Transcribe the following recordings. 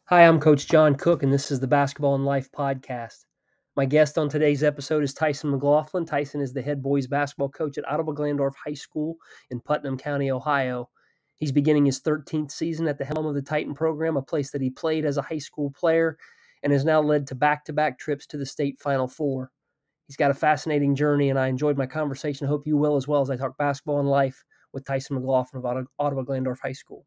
Hi, I'm Coach John Cook, and this is the Basketball and Life podcast. My guest on today's episode is Tyson McLaughlin. Tyson is the head boys basketball coach at Ottawa Glandorf High School in Putnam County, Ohio. He's beginning his 13th season at the helm of the Titan program, a place that he played as a high school player and has now led to back-to-back trips to the state Final Four. He's got a fascinating journey, and I enjoyed my conversation. I hope you will as well as I talk basketball and life with Tyson McLaughlin of Ottawa Glandorf High School.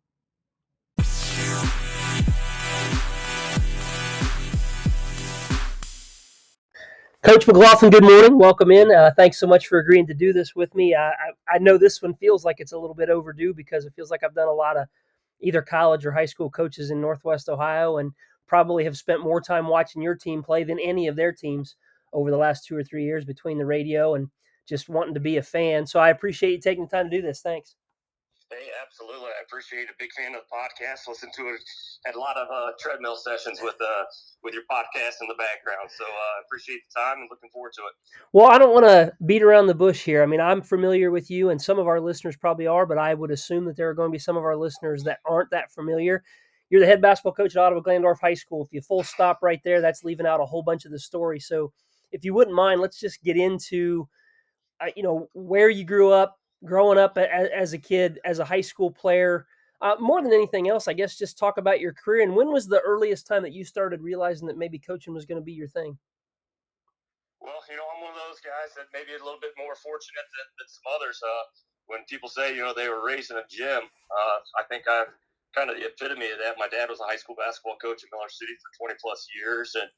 Coach McLaughlin, good morning. Welcome in. Thanks so much for agreeing to do this with me. I know this one feels like it's a little bit overdue because it feels like I've done a lot of either college or high school coaches in Northwest Ohio and probably have spent more time watching your team play than any of their teams over the last 2 or 3 years between the radio and just wanting to be a fan. So I appreciate you taking the time to do this. Thanks. Hey, absolutely. I appreciate it. A big fan of the podcast. Listen to it. Had a lot of treadmill sessions with your podcast in the background. So I appreciate the time and looking forward to it. Well, I don't want to beat around the bush here. I mean, I'm familiar with you, and some of our listeners probably are, but I would assume that there are going to be some of our listeners that aren't that familiar. You're the head basketball coach at Ottawa Glandorf High School. If you full stop right there, that's leaving out a whole bunch of the story. So if you wouldn't mind, let's just get into, where you grew up, growing up as a kid, as a high school player. More than anything else, I guess, just talk about your career. And when was the earliest time that you started realizing that maybe coaching was going to be your thing? Well, I'm one of those guys that maybe a little bit more fortunate than some others. When people say, they were raised in a gym, I think I'm kind of the epitome of that. My dad was a high school basketball coach in Miller City for 20 plus years. And,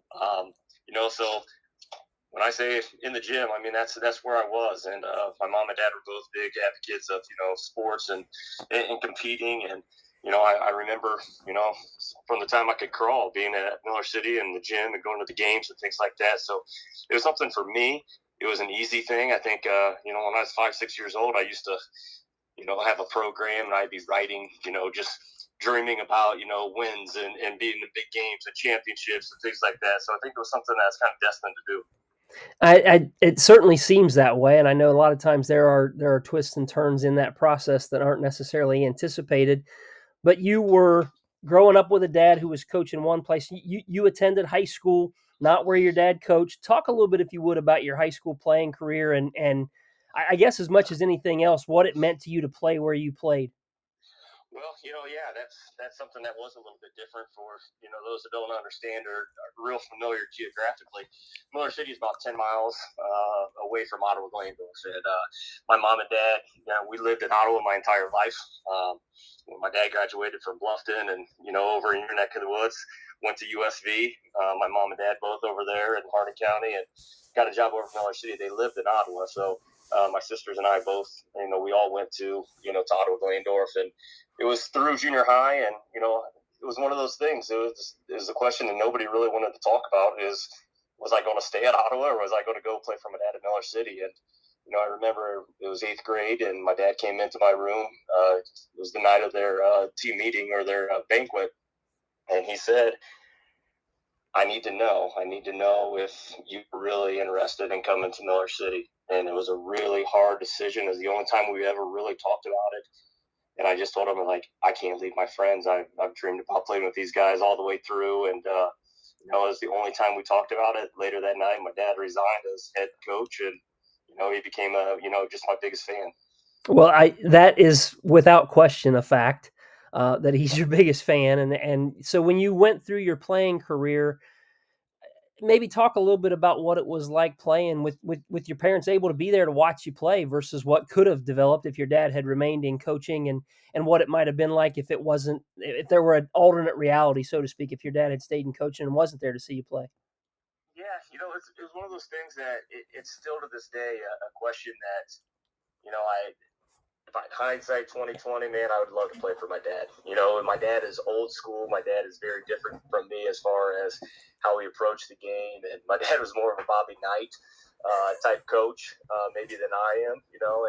so when I say in the gym, I mean, that's where I was. And my mom and dad were both big advocates of, sports and competing. And, I remember, from the time I could crawl, being at Miller City and the gym and going to the games and things like that. So it was something for me. It was an easy thing. I think, when I was 5, 6 years old, I used to, have a program and I'd be writing, just dreaming about, wins and being in big games and championships and things like that. So I think it was something that's kind of destined to do. It certainly seems that way, and I know a lot of times there are twists and turns in that process that aren't necessarily anticipated. But you were growing up with a dad who was coaching one place. You attended high school, not where your dad coached. Talk a little bit, if you would, about your high school playing career and I guess as much as anything else, what it meant to you to play where you played. Well, that's something that was a little bit different for, those that don't understand or are real familiar geographically. Miller City is about 10 miles away from Ottawa Glandorf. And my mom and dad, we lived in Ottawa my entire life. When my dad graduated from Bluffton and, over in your neck of the woods, went to USV. My mom and dad both over there in Harney County and got a job over in Miller City. They lived in Ottawa. So my sisters and I both, we all went to Ottawa Glandorf, and it was through junior high, and it was one of those things. It was a question that nobody really wanted to talk about: was I going to stay at Ottawa or was I going to go play for my dad at Miller City? And I remember it was 8th grade, and my dad came into my room. It was the night of their team meeting or their banquet, and he said, I need to know if you're really interested in coming to Miller City. And it was a really hard decision. It was the only time we ever really talked about it. And I just told him, I can't leave my friends. I've dreamed about playing with these guys all the way through. And, it was the only time we talked about it. Later that night, my dad resigned as head coach, and, he became just my biggest fan. Well, that is without question a fact that he's your biggest fan. And so when you went through your playing career, maybe talk a little bit about what it was like playing with your parents able to be there to watch you play versus what could have developed if your dad had remained in coaching and what it might have been like if there were an alternate reality, so to speak, if your dad had stayed in coaching and wasn't there to see you play. Yeah, it was one of those things that it's still to this day a question that, if I hindsight 2020, man, I would love to play for my dad. My dad is old school. My dad is very different from me as far as how he approached the game. And my dad was more of a Bobby Knight type coach, maybe than I am,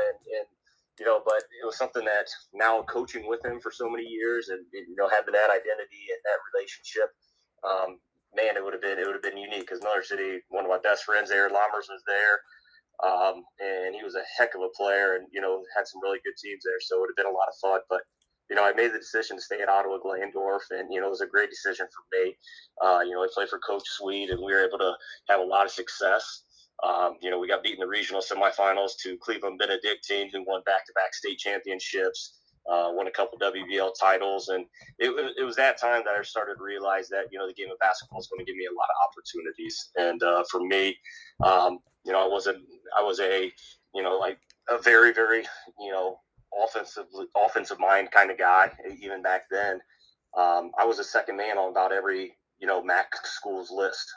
but it was something that now coaching with him for so many years and, having that identity and that relationship, man, it would have been unique because Miller City, one of my best friends there, Lammers was there. And he was a heck of a player and, had some really good teams there. So it would have been a lot of fun. But I made the decision to stay at Ottawa Glandorf, and, it was a great decision for me. I played for Coach Sweet, and we were able to have a lot of success. We got beat in the regional semifinals to Cleveland Benedictine, who won back-to-back state championships, won a couple WBL titles. And it was that time that I started to realize that, the game of basketball is going to give me a lot of opportunities. And for me, I was a very, very, offensive mind kind of guy, even back then. I was a second man on about every, MAC school's list,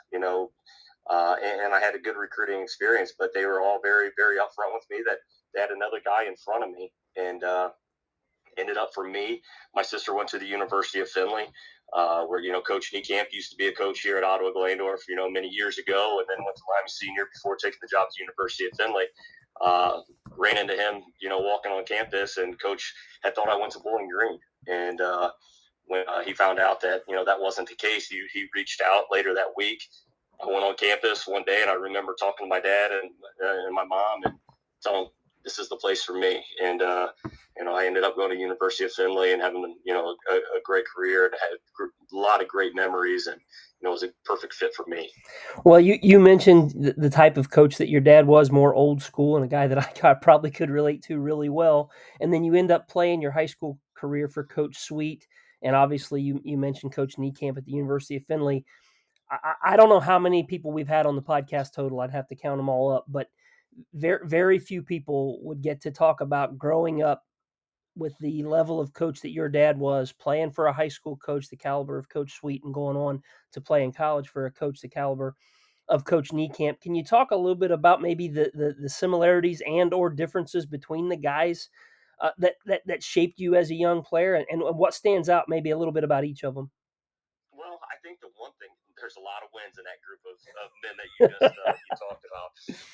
and I had a good recruiting experience, but they were all very, very upfront with me that they had another guy in front of me. And ended up for me, my sister went to the University of Finley, where, Coach Niekamp used to be a coach here at Ottawa Glandorf, many years ago, and then went to Lima Senior before taking the job at the University of Finley. Ran into him, walking on campus, and Coach had thought I went to Bowling Green. And when he found out that, that wasn't the case, he reached out later that week. I went on campus one day, and I remember talking to my dad and my mom and telling them this is the place for me. And, I ended up going to University of Finley and having, a great career, and had a lot of great memories, and, it was a perfect fit for me. Well, you mentioned the type of coach that your dad was, more old school, and a guy that I probably could relate to really well. And then you end up playing your high school career for Coach Sweet. And obviously you mentioned Coach Niekamp at the University of Finley. I don't know how many people we've had on the podcast total. I'd have to count them all up, but very, very few people would get to talk about growing up with the level of coach that your dad was, playing for a high school coach the caliber of Coach Sweet, and going on to play in college for a coach the caliber of Coach Niekamp. Can you talk a little bit about maybe the similarities and or differences between the guys that shaped you as a young player, and what stands out maybe a little bit about each of them? Well, I think the one thing, there's a lot of wins in that group of men that you just you talked about.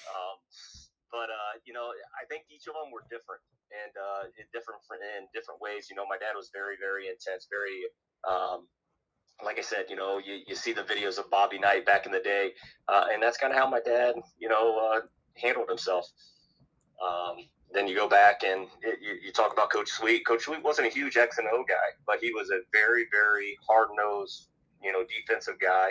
But I think each of them were different, and in different ways. My dad was very, very intense, very, like I said, you see the videos of Bobby Knight back in the day, and that's kind of how my dad, handled himself. Then you go back and you talk about Coach Sweet. Coach Sweet wasn't a huge X and O guy, but he was a very, very hard-nosed, defensive guy.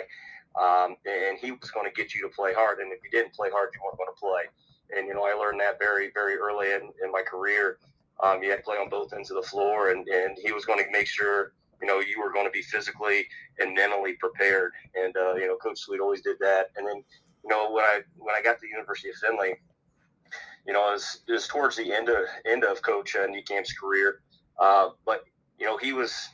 And he was going to get you to play hard. And if you didn't play hard, you weren't going to play. And, I learned that very, very early in my career. You had to play on both ends of the floor, and he was going to make sure, you were going to be physically and mentally prepared. And, Coach Sweet always did that. And then, when I got to the University of Finley, it was towards the end of Coach Niekamp's career. But, he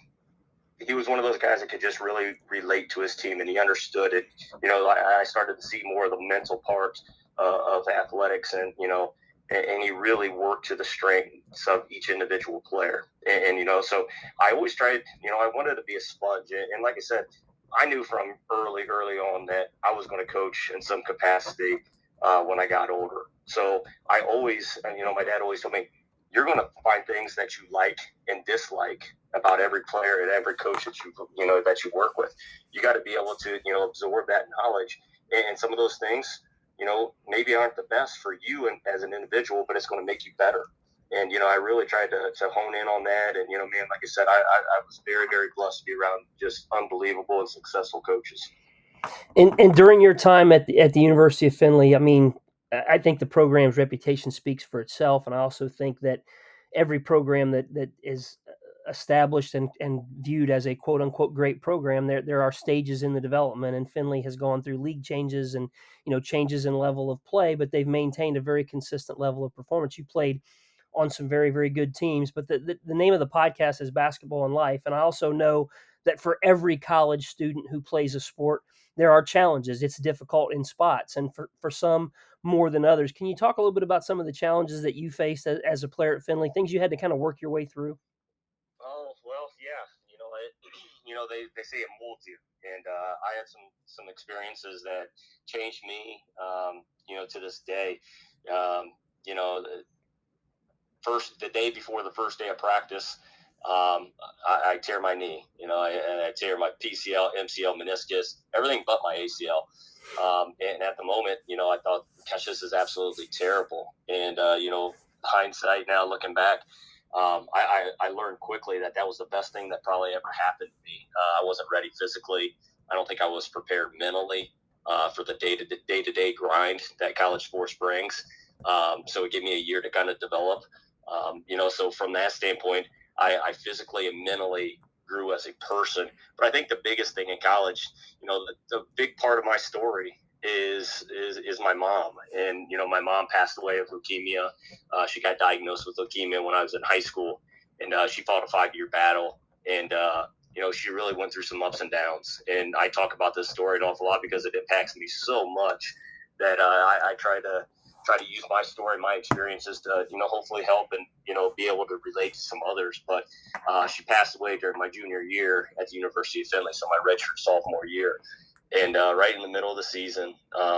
was one of those guys that could just really relate to his team, and he understood it. I started to see more of the mental part of athletics, and and he really worked to the strengths of each individual player. And so I always tried, I wanted to be a sponge. And like I said, I knew from early on that I was going to coach in some capacity when I got older. So I always, my dad always told me, you're going to find things that you like and dislike about every player and every coach that you work with. You got to be able to, absorb that knowledge. And some of those things, maybe aren't the best for you as an individual, but it's going to make you better. And, I really tried to hone in on that. And, man, like I said, I was very, very blessed to be around just unbelievable and successful coaches. And during your time at the University of Finley, I mean, I think the program's reputation speaks for itself. And I also think that every program that is established and viewed as a quote unquote great program, there are stages in the development, and Finley has gone through league changes and, changes in level of play, but they've maintained a very consistent level of performance. You played on some very, very good teams, but the name of the podcast is Basketball in Life. And I also know that for every college student who plays a sport, there are challenges. It's difficult in spots, and for some more than others. Can you talk a little bit about some of the challenges that you faced as a player at Finley, things you had to kind of work your way through? Oh, well, yeah. They say it molds you. And I had some experiences that changed me, to this day. The day before the first day of practice, I tear my knee, and I tear my PCL, MCL, meniscus, everything but my ACL. And at the moment, I thought, gosh, this is absolutely terrible. And, hindsight now looking back, I learned quickly that was the best thing that probably ever happened to me. I wasn't ready physically. I don't think I was prepared mentally for the day-to-day grind that college sports brings. So it gave me a year to kind of develop. So from that standpoint, I physically and mentally grew as a person. But I think the biggest thing in college, the big part of my story is my mom. And my mom passed away of leukemia. She got diagnosed with leukemia when I was in high school, and she fought a 5-year battle. And she really went through some ups and downs. And I talk about this story an awful lot because it impacts me so much that I try to use my story, my experiences to hopefully help and be able to relate to some others. But she passed away during my junior year at the University of Findlay, so my redshirt sophomore year, and right in the middle of the season.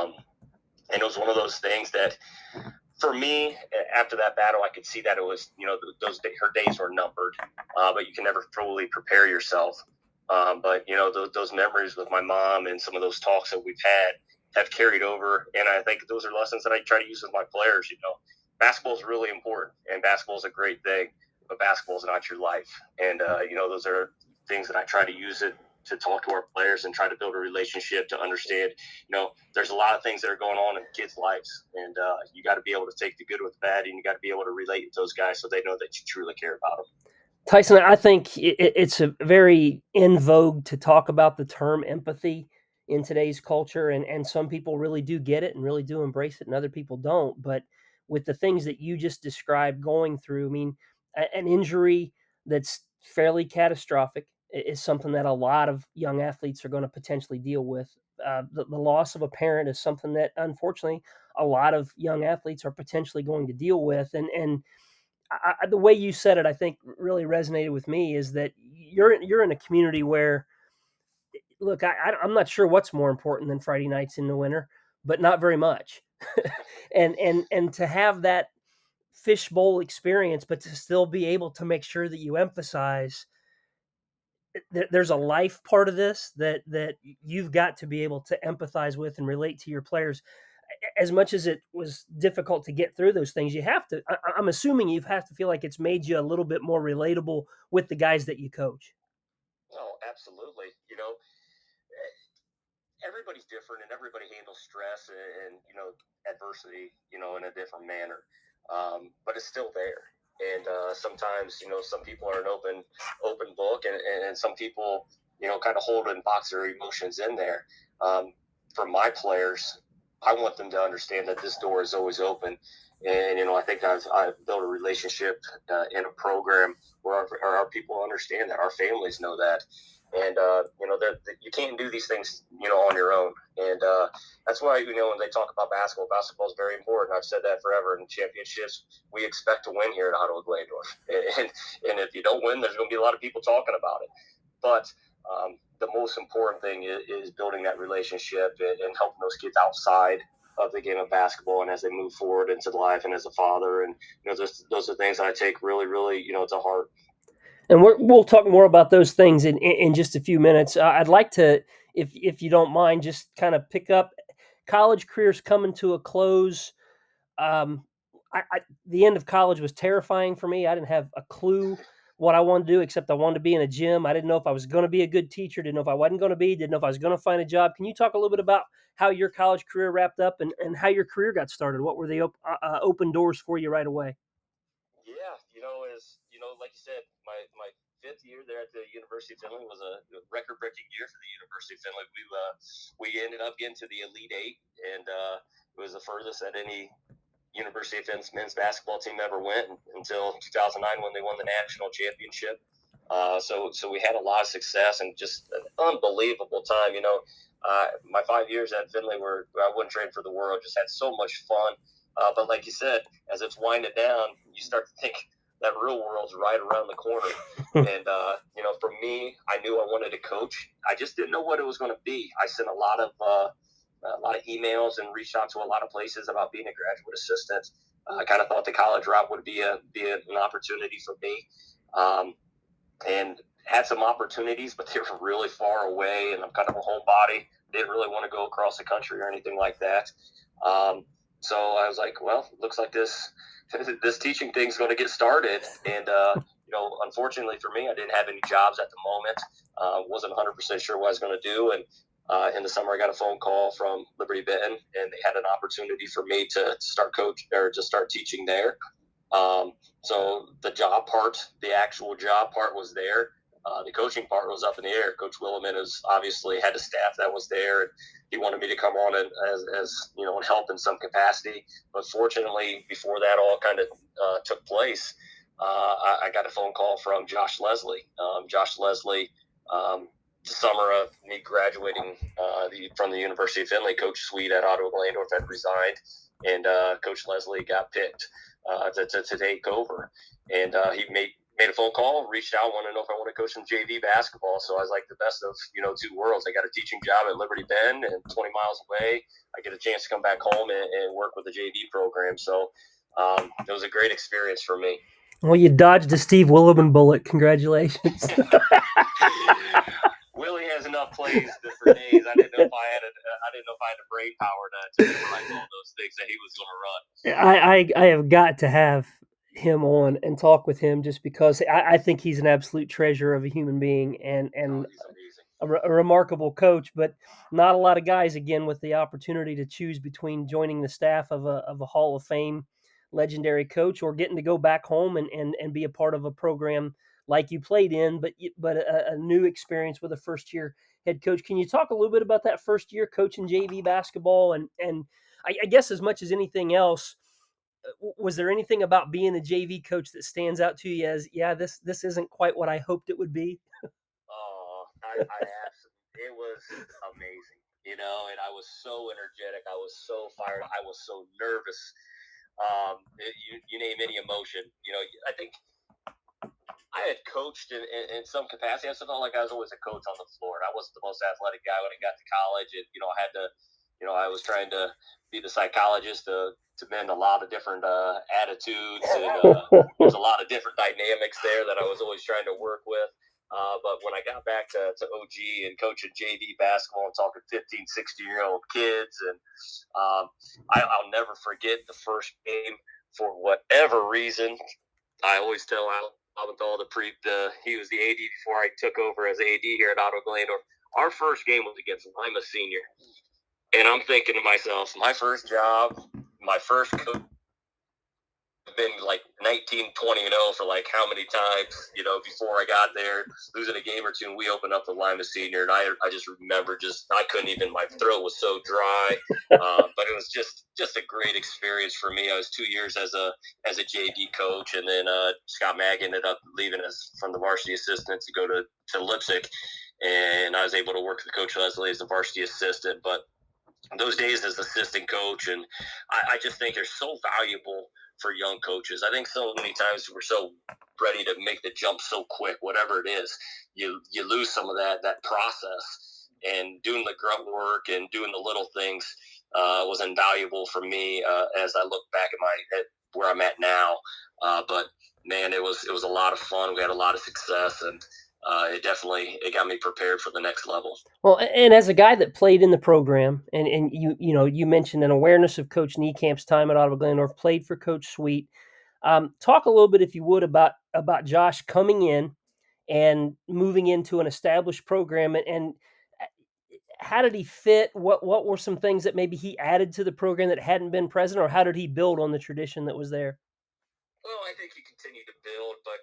And it was one of those things that, for me, after that battle, I could see that it was, her days were numbered, but you can never fully prepare yourself. But those memories with my mom and some of those talks that we've had have carried over, and I think those are lessons that I try to use with my players. Basketball is really important, and basketball is a great thing, but basketball is not your life. And those are things that I try to use it to talk to our players and try to build a relationship to understand. There's a lot of things that are going on in kids' lives, and you got to be able to take the good with the bad, and you got to be able to relate to those guys so they know that you truly care about them. Tyson, I think it's a very in vogue to talk about the term empathy in today's culture, and some people really do get it and really do embrace it, and other people don't. But with the things that you just described going through, I mean, an injury that's fairly catastrophic is something that a lot of young athletes are going to potentially deal with. The loss of a parent is something that, unfortunately, a lot of young athletes are potentially going to deal with, and the way you said it, I think really resonated with me is that you're in a community where, look, I'm not sure what's more important than Friday nights in the winter, but not very much. and to have that fishbowl experience, but to still be able to make sure that you emphasize there's a life part of this that you've got to be able to empathize with and relate to your players. As much as it was difficult to get through those things, you have to. I'm assuming you have to feel like it's made you a little bit more relatable with the guys that you coach. Oh, absolutely. Everybody's different, and everybody handles stress and adversity, in a different manner. But it's still there. And sometimes, some people are an open book, and some people, kind of hold and box their emotions in there. For my players, I want them to understand that this door is always open. And, I think I've built a relationship in a program where our people understand that, our families know that. And, you can't do these things, on your own. And that's why, when they talk about basketball is very important. I've said that forever. In championships, we expect to win here at Ottawa Glandorf. And if you don't win, there's going to be a lot of people talking about it. But the most important thing is building that relationship and helping those kids outside of the game of basketball and as they move forward into life and as a father. And, those are things that I take really, really, to heart. And we'll talk more about those things in just a few minutes. I'd like to, if you don't mind, just kind of pick up college careers coming to a close. Um, the end of college was terrifying for me. I didn't have a clue what I wanted to do, except I wanted to be in a gym. I didn't know if I was going to be a good teacher. Didn't know if I wasn't going to be. Didn't know if I was going to find a job. Can you talk a little bit about how your college career wrapped up and how your career got started? What were the open doors for you right away? Yeah, like you said, my 5th year there at the University of Findlay was a record-breaking year for the University of Findlay. We ended up getting to the Elite Eight, and it was the furthest that any University of Findlay men's basketball team ever went until 2009 when they won the national championship. So we had a lot of success and just an unbelievable time. My 5 years at Findlay were I wouldn't trade for the world. Just had so much fun. But like you said, as it's winding down, you start to think that real world's right around the corner. And for me, I knew I wanted to coach. I just didn't know what it was going to be. I sent a lot of emails and reached out to a lot of places about being a graduate assistant. I kind of thought the college route would be an opportunity for me, and had some opportunities, but they were really far away, and I'm kind of a homebody. Didn't really want to go across the country or anything like that. So I was like, well, looks like this teaching thing's going to get started. And, unfortunately for me, I didn't have any jobs at the moment. Wasn't 100% sure what I was going to do. And in the summer, I got a phone call from Liberty Benton, and they had an opportunity for me to start teaching there. So the actual job part was there. The coaching part was up in the air. Coach Williman has obviously had a staff that was there, and he wanted me to come on and help in some capacity. But fortunately, before that all kind of took place, I got a phone call from Josh Leslie. Josh Leslie, the summer of me graduating from the University of Findlay, Coach Sweet at Ottawa Glandorf had resigned, and Coach Leslie got picked to take over. And he made a phone call, reached out, wanted to know if I want to coach some JV basketball. So I was like the best of two worlds. I got a teaching job at Liberty Bend, and 20 miles away, I get a chance to come back home and work with the JV program. So it was a great experience for me. Well, you dodged a Steve Williman bullet. Congratulations. Willie has enough plays for days. I didn't know if I had the brain power to memorize all those things that he was going to run. I have got to have him on and talk with him, just because I think he's an absolute treasure of a human being and a remarkable coach. But not a lot of guys, again, with the opportunity to choose between joining the staff of a Hall of Fame legendary coach or getting to go back home and be a part of a program like you played in, but a new experience with a first-year head coach. Can you talk a little bit about that first year coaching JV basketball? And I guess as much as anything else, was there anything about being a JV coach that stands out to you as, yeah, this isn't quite what I hoped it would be? It was amazing, and I was so energetic. I was so fired. I was so nervous. You name any emotion. I think I had coached in some capacity. I felt like I was always a coach on the floor. I wasn't the most athletic guy when I got to college. And, I had to, I was trying to be the psychologist to mend a lot of different attitudes. And there's a lot of different dynamics there that I was always trying to work with. But when I got back to OG and coaching JV basketball and talking 15, 16-year-old kids, and I'll never forget the first game. For whatever reason, I always tell Albenthal, he was the AD before I took over as AD here at Ottawa Glandorf. Our first game was against Lima Senior. And I'm thinking to myself, my first job, my first coach, I've been like 19, 20 and 0 for like how many times, before I got there, losing a game or two, and we opened up the Lima Senior, and I just remember I couldn't even, my throat was so dry, but it was just a great experience for me. I was 2 years as a JV coach, and then Scott Mag ended up leaving us from the varsity assistant to go to Leipzig, and I was able to work with Coach Leslie as the varsity assistant, but those days as assistant coach, and I just think they're so valuable for young coaches. I think so many times we're so ready to make the jump so quick, whatever it is, you lose some of that process, and doing the grunt work and doing the little things was invaluable for me as I look back at where I'm at now. But man, it was a lot of fun. We had a lot of success, and it got me prepared for the next level. Well, and as a guy that played in the program, and you mentioned an awareness of Coach Niecamp's time at Ottawa Glandorf, played for Coach Sweet. Talk a little bit, if you would, about Josh coming in and moving into an established program, and how did he fit? What were some things that maybe he added to the program that hadn't been present, or how did he build on the tradition that was there? Well, I think he continued to build, but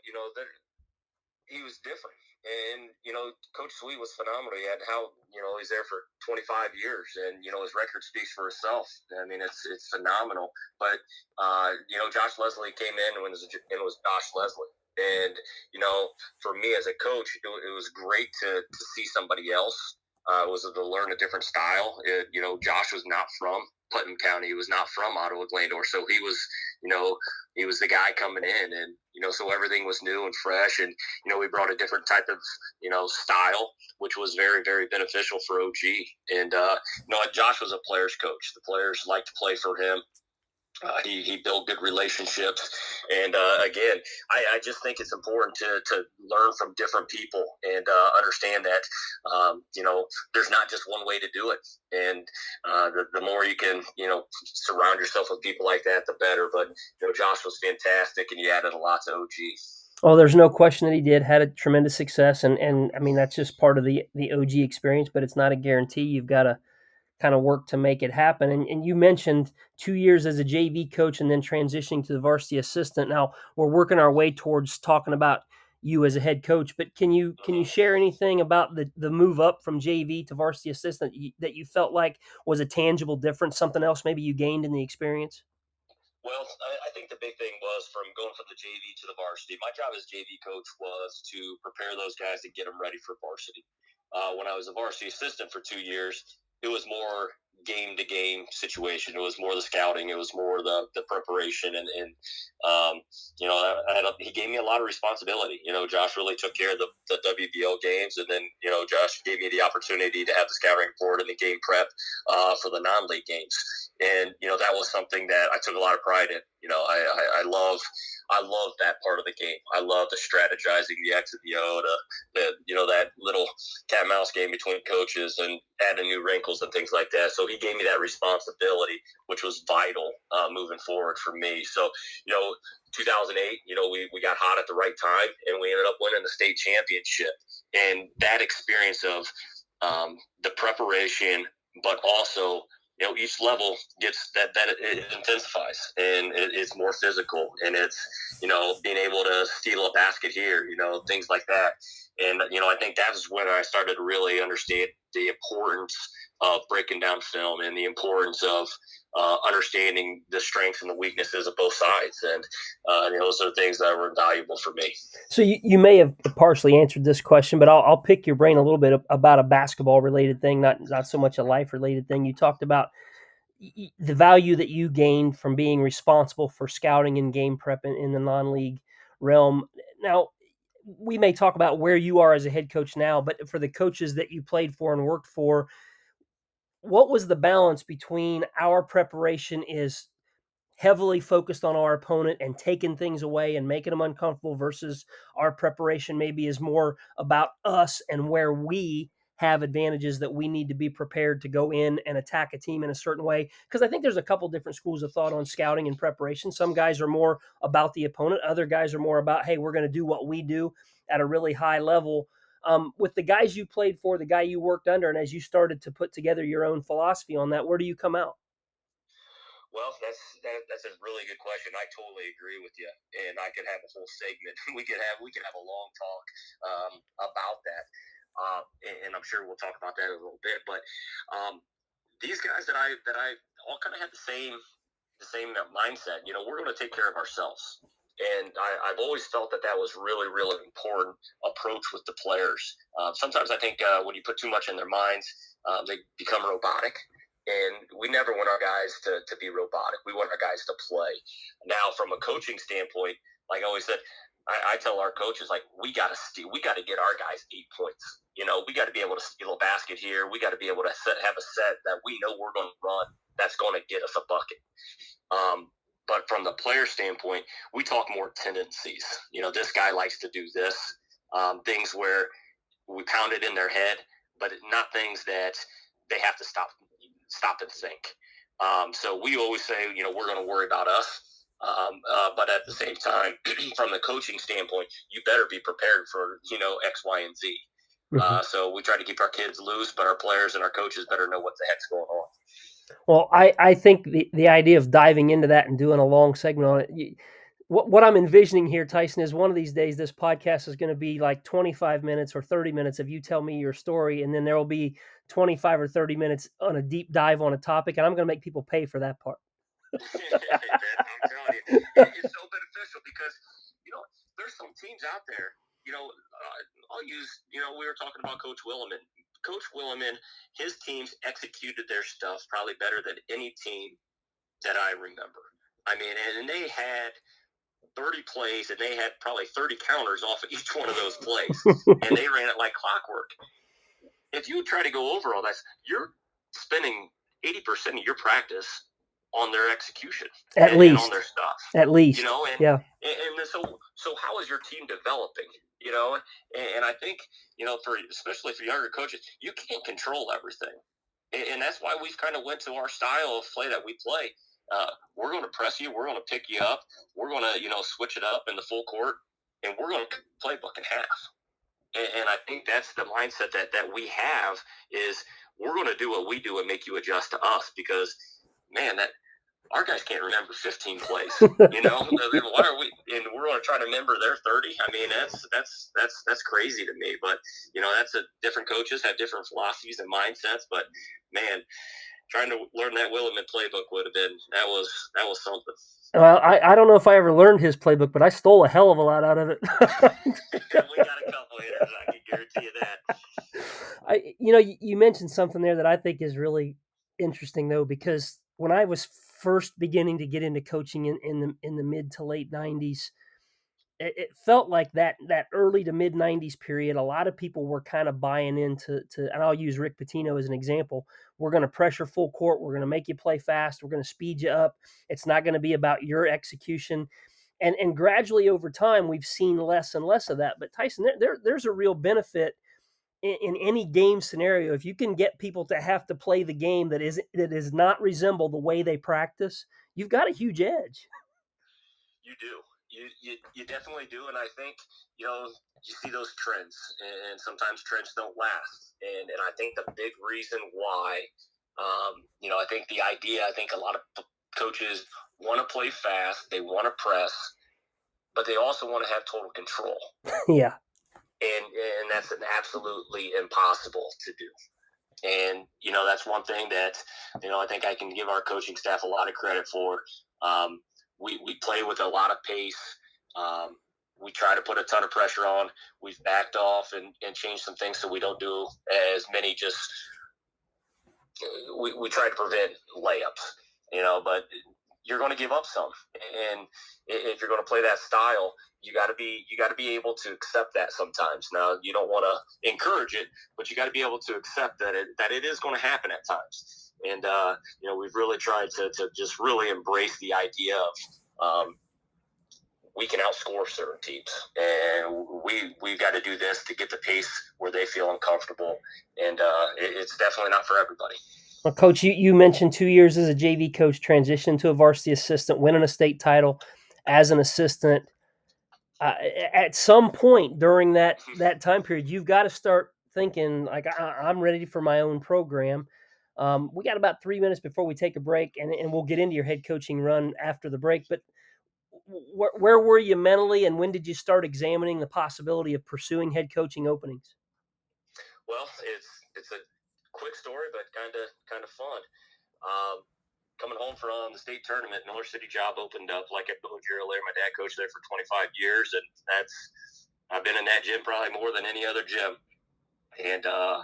he was different. And, Coach Sweet was phenomenal. He had he's there for 25 years, and, his record speaks for itself. I mean, it's phenomenal. But, Josh Leslie came in and it was Josh Leslie. And, for me as a coach, it was great to see somebody else. It was to learn a different style. Josh was not from Putnam County. He was not from Ottawa Glandorf. So he was, he was the guy coming in, and, so everything was new and fresh. And, we brought a different type of, style, which was very, very beneficial for OG. And, Josh was a player's coach. The players liked to play for him. He built good relationships, and again, I just think it's important to learn from different people and understand that there's not just one way to do it, and the more you can surround yourself with people like that, the better. But Josh was fantastic, and he added a lot to OG. Oh, there's no question that he did had a tremendous success, and I mean that's just part of the OG experience, but it's not a guarantee. You've got to kind of work to make it happen. And you mentioned 2 years as a JV coach and then transitioning to the varsity assistant. Now we're working our way towards talking about you as a head coach, but can you share anything about the move up from JV to varsity assistant that you felt like was a tangible difference, something else maybe you gained in the experience? Well, I think the big thing was from going from the JV to the varsity. My job as JV coach was to prepare those guys to get them ready for varsity. When I was a varsity assistant for 2 years, it was more game to game situation. It was more the scouting. It was more the preparation, and he gave me a lot of responsibility. Josh really took care of the WBO games, and then Josh gave me the opportunity to have the scouting report and the game prep for the non-league games. And that was something that I took a lot of pride in. I love that part of the game. I love the strategizing, the X and the O, that little cat and mouse game between coaches and adding new wrinkles and things like that. So he gave me that responsibility, which was vital moving forward for me. So 2008, we got hot at the right time, and we ended up winning the state championship. And that experience of the preparation, but also each level gets that it intensifies, and it's more physical, and it's being able to steal a basket here, things like that. And I think that was when I started to really understand the importance of breaking down film and the importance of understanding the strengths and the weaknesses of both sides. And those are things that were invaluable for me. So you may have partially answered this question, but I'll pick your brain a little bit about a basketball related thing, not so much a life related thing. You talked about the value that you gained from being responsible for scouting and game prep in the non-league realm. Now, we may talk about where you are as a head coach now, but for the coaches that you played for and worked for, what was the balance between our preparation is heavily focused on our opponent and taking things away and making them uncomfortable versus our preparation maybe is more about us and where we have advantages that we need to be prepared to go in and attack a team in a certain way? Because I think there's a couple different schools of thought on scouting and preparation. Some guys are more about the opponent. Other guys are more about, hey, we're going to do what we do at a really high level. With the guys you played for, the guy you worked under, and as you started to put together your own philosophy on that, where do you come out? Well, that's a really good question. I totally agree with you, and I could have a whole segment. We could have a long talk about that, and I'm sure we'll talk about that in a little bit. But these guys that I all kind of had the same mindset. We're going to take care of ourselves. And I've always felt that was really, really important approach with the players. Sometimes I think when you put too much in their minds, they become robotic. And we never want our guys to be robotic. We want our guys to play. Now, from a coaching standpoint, like I always said, I tell our coaches, like, we got to get our guys 8 points. We got to be able to steal a basket here. We got to be able to have a set that we know we're going to run that's going to get us a bucket. But from the player standpoint, we talk more tendencies. This guy likes to do this. Things where we pound it in their head, but not things that they have to stop and think. So we always say, we're going to worry about us. But at the same time, from the coaching standpoint, you better be prepared for, X, Y, and Z. So we try to keep our kids loose, but our players and our coaches better know what the heck's going on. Well, I think the idea of diving into that and doing a long segment on it, what I'm envisioning here, Tyson, is one of these days this podcast is going to be like 25 minutes or 30 minutes of you tell me your story, and then there will be 25 or 30 minutes on a deep dive on a topic, and I'm going to make people pay for that part. I'm telling you, it's so beneficial because, there's some teams out there, I'll use, we were talking about Coach Williman. Coach Williman, his teams executed their stuff probably better than any team that I remember. I mean, and they had 30 plays, and they had probably 30 counters off of each one of those plays, and they ran it like clockwork. If you try to go over all that, you're spending 80% of your practice on their execution At and least. on their stuff. At least. You know, and, yeah. And so how is your team developing? You know, and I think, you know, especially for younger coaches, you can't control everything. And that's why we've kind of went to our style of play that we play. We're going to press you. We're going to pick you up. We're going to, you know, switch it up in the full court, and we're going to play book in half. And I think that's the mindset that we have is we're going to do what we do and make you adjust to us because, man, that our guys can't remember 15 plays. You know, why are we? And we're going to try to remember their 30. I mean, that's crazy to me. But you know, different coaches have different philosophies and mindsets. But man, trying to learn that Williman playbook would have been that was something. Well, I don't know if I ever learned his playbook, but I stole a hell of a lot out of it. We got a couple hitters, I can guarantee you that. You know, you mentioned something there that I think is really interesting, though, because when I was first beginning to get into coaching in the mid to late 90s, it felt like that early to mid 90s period, a lot of people were kind of buying into, and I'll use Rick Pitino as an example. We're going to pressure full court. We're going to make you play fast. We're going to speed you up. It's not going to be about your execution. And gradually over time, we've seen less and less of that. But Tyson, there's a real benefit in any game scenario. If you can get people to have to play the game that is not resemble the way they practice, you've got a huge edge. You do. You definitely do, and I think, you know, you see those trends, and sometimes trends don't last, and I think the big reason why, you know, I think a lot of coaches want to play fast, they want to press, but they also want to have total control. Yeah, and that's absolutely impossible to do. And you know, that's one thing that, you know, I think I can give our coaching staff a lot of credit for. We play with a lot of pace. We try to put a ton of pressure on. We've backed off and changed some things so we don't do as many we try to prevent layups, you know, but you're going to give up some. And if you're going to play that style, you got to be able to accept that sometimes. Now, you don't want to encourage it, but you got to be able to accept that it is going to happen at times. And, you know, we've really tried to just really embrace the idea of we can outscore certain teams. And we've got to do this to get the pace where they feel uncomfortable. And it's definitely not for everybody. Well, Coach, you mentioned 2 years as a JV coach, transition to a varsity assistant, winning a state title as an assistant. At some point during that time period, you've got to start thinking, like, I'm ready for my own program. We got about 3 minutes before we take a break, and we'll get into your head coaching run after the break. But where were you mentally, and when did you start examining the possibility of pursuing head coaching openings? Well, it's a quick story, but kind of fun. Coming home from the state tournament, Miller City job opened up. Like I told you earlier, my dad coached there for 25 years, and I've been in that gym probably more than any other gym. And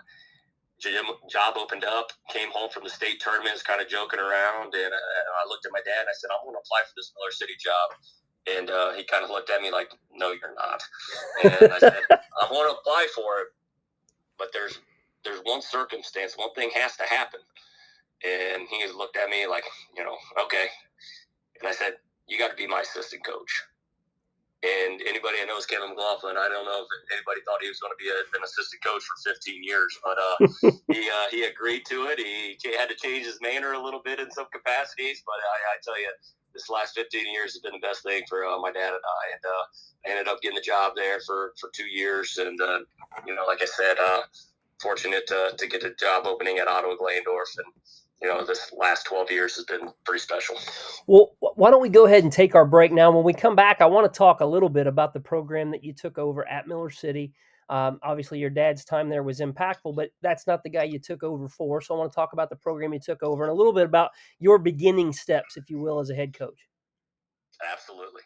job opened up, came home from the state tournament, was kind of joking around, and I looked at my dad and I said, I'm going to apply for this Miller City job. And he kind of looked at me like, no, you're not. And I said, I'm going to apply for it, but there's one circumstance, one thing has to happen. And he looked at me like, you know, okay. And I said, you got to be my assistant coach. And anybody that knows Kevin McLaughlin, I don't know if anybody thought he was going to be an assistant coach for 15 years, but he agreed to it. He had to change his manner a little bit in some capacities, but I tell you, this last 15 years has been the best thing for my dad and I. And I ended up getting the job there for 2 years. And, you know, like I said, fortunate to get a job opening at Ottawa Glandorf. And, you know, this last 12 years has been pretty special. Well, why don't we go ahead and take our break now? When we come back, I want to talk a little bit about the program that you took over at Miller City. Obviously, your dad's time there was impactful, but that's not the guy you took over for. So I want to talk about the program you took over and a little bit about your beginning steps, if you will, as a head coach. Absolutely.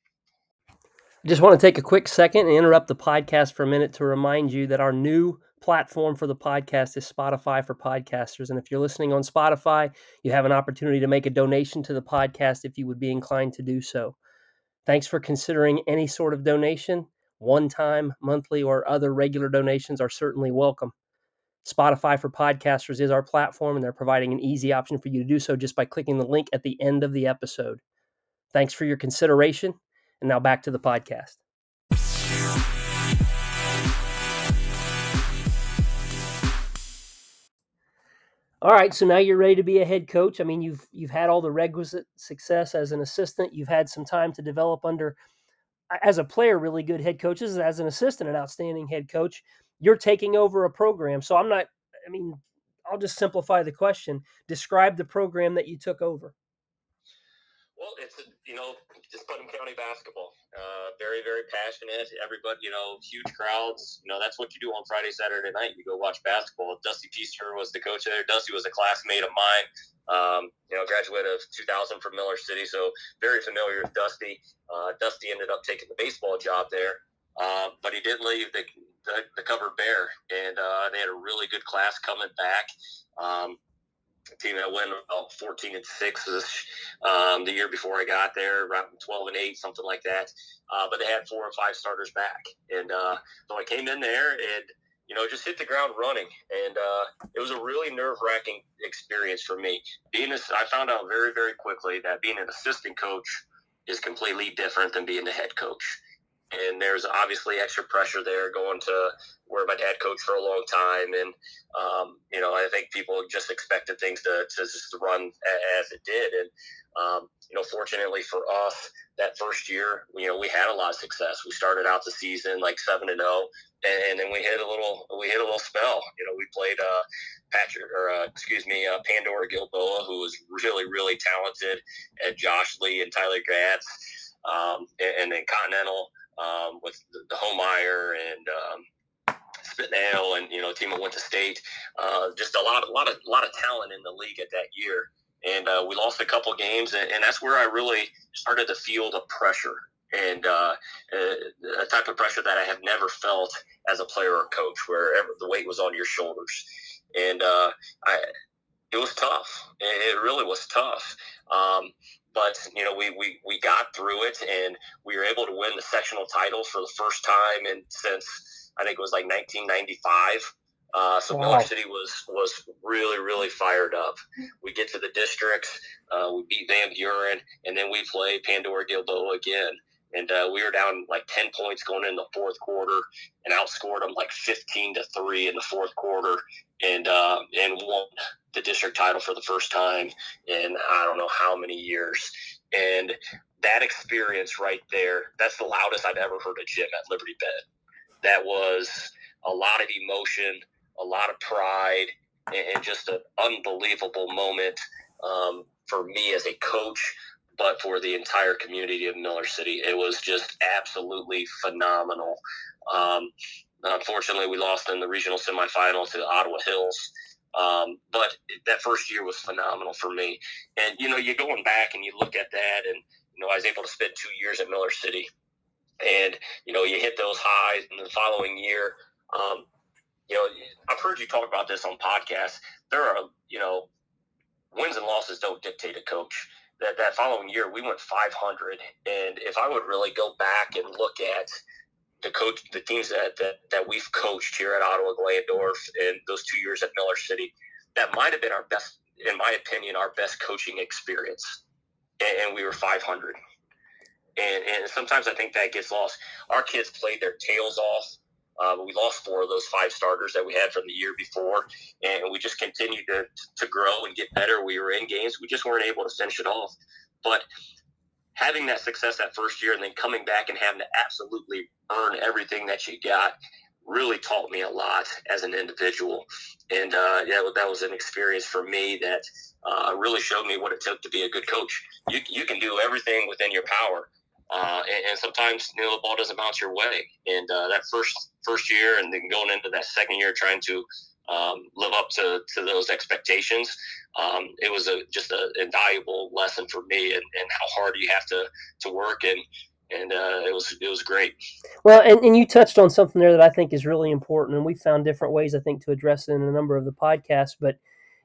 I just want to take a quick second and interrupt the podcast for a minute to remind you that our new platform for the podcast is Spotify for Podcasters. And if you're listening on Spotify, you have an opportunity to make a donation to the podcast if you would be inclined to do so. Thanks for considering any sort of donation. One-time, monthly, or other regular donations are certainly welcome. Spotify for podcasters is our platform, and they're providing an easy option for you to do so just by clicking the link at the end of the episode. Thanks for your consideration. And now back to the podcast. All right, so now you're ready to be a head coach. I mean, you've had all the requisite success as an assistant. You've had some time to develop under, as a player, really good head coaches. As an assistant, an outstanding head coach. You're taking over a program. So I'll just simplify the question. Describe the program that you took over. Well, it's just Putnam County basketball. Very, very passionate. Everybody, huge crowds. That's what you do on Friday, Saturday night. You go watch basketball. Dusty Peaster was the coach there. Dusty was a classmate of mine. Graduate of 2000 from Miller City, so very familiar with Dusty. Dusty ended up taking the baseball job there, but he did leave the Covered Bear, and they had a really good class coming back. Team that went about 14-6 the year before I got there, around 12-8, something like that. But they had 4 or 5 starters back, and so I came in there and just hit the ground running, and it was a really nerve-wracking experience for me. I found out very, very quickly that being an assistant coach is completely different than being the head coach. And there's obviously extra pressure there going to where my dad coached for a long time. And, I think people just expected things to just run as it did. And, fortunately for us, that first year, we had a lot of success. We started out the season like 7-0, and then we hit a little spell. We played Pandora Gilboa, who was really, really talented, and Josh Lee and Tyler Gratz, and then Continental. With the Homeyer and Spitnail, and a team that went to state, just a lot of talent in the league at that year, and we lost a couple games, and that's where I really started to feel the pressure, and a type of pressure that I have never felt as a player or coach, where the weight was on your shoulders, and it was tough. It really was tough. But, we got through it, and we were able to win the sectional title for the first time since I think it was like 1995. So wow. Miller City was really, really fired up. We get to the districts, we beat Van Buren, and then we play Pandora Gilboa again. And we were down like 10 points going in the fourth quarter, and outscored them like 15-3 in the fourth quarter, and won the district title for the first time in I don't know how many years. And that experience right there, that's the loudest I've ever heard a gym at Liberty Bed. That was a lot of emotion, a lot of pride, and just an unbelievable moment for me as a coach, but for the entire community of Miller City. It was just absolutely phenomenal. Unfortunately, we lost in the regional semifinals to Ottawa Hills. But that first year was phenomenal for me. And, you're going back and you look at that, and, I was able to spend 2 years at Miller City. And, you hit those highs, and the following year, I've heard you talk about this on podcasts. There are, wins and losses don't dictate a coach. That following year, we went 500. And if I would really go back and look at the teams that we've coached here at Ottawa Glandorf in those 2 years at Miller City, that might have been our best, in my opinion, our best coaching experience. And we were 500. And sometimes I think that gets lost. Our kids played their tails off. We lost 4 of those 5 starters that we had from the year before, and we just continued to grow and get better. We were in games. We just weren't able to finish it off. But having that success that first year and then coming back and having to absolutely earn everything that you got really taught me a lot as an individual. And that was an experience for me that really showed me what it took to be a good coach. You can do everything within your power. And sometimes the ball doesn't bounce your way. And that first year, and then going into that second year, trying to live up to those expectations, it was just an invaluable lesson for me, and how hard you have to work, and it was great. Well, and you touched on something there that I think is really important, and we found different ways, I think, to address it in a number of the podcasts. But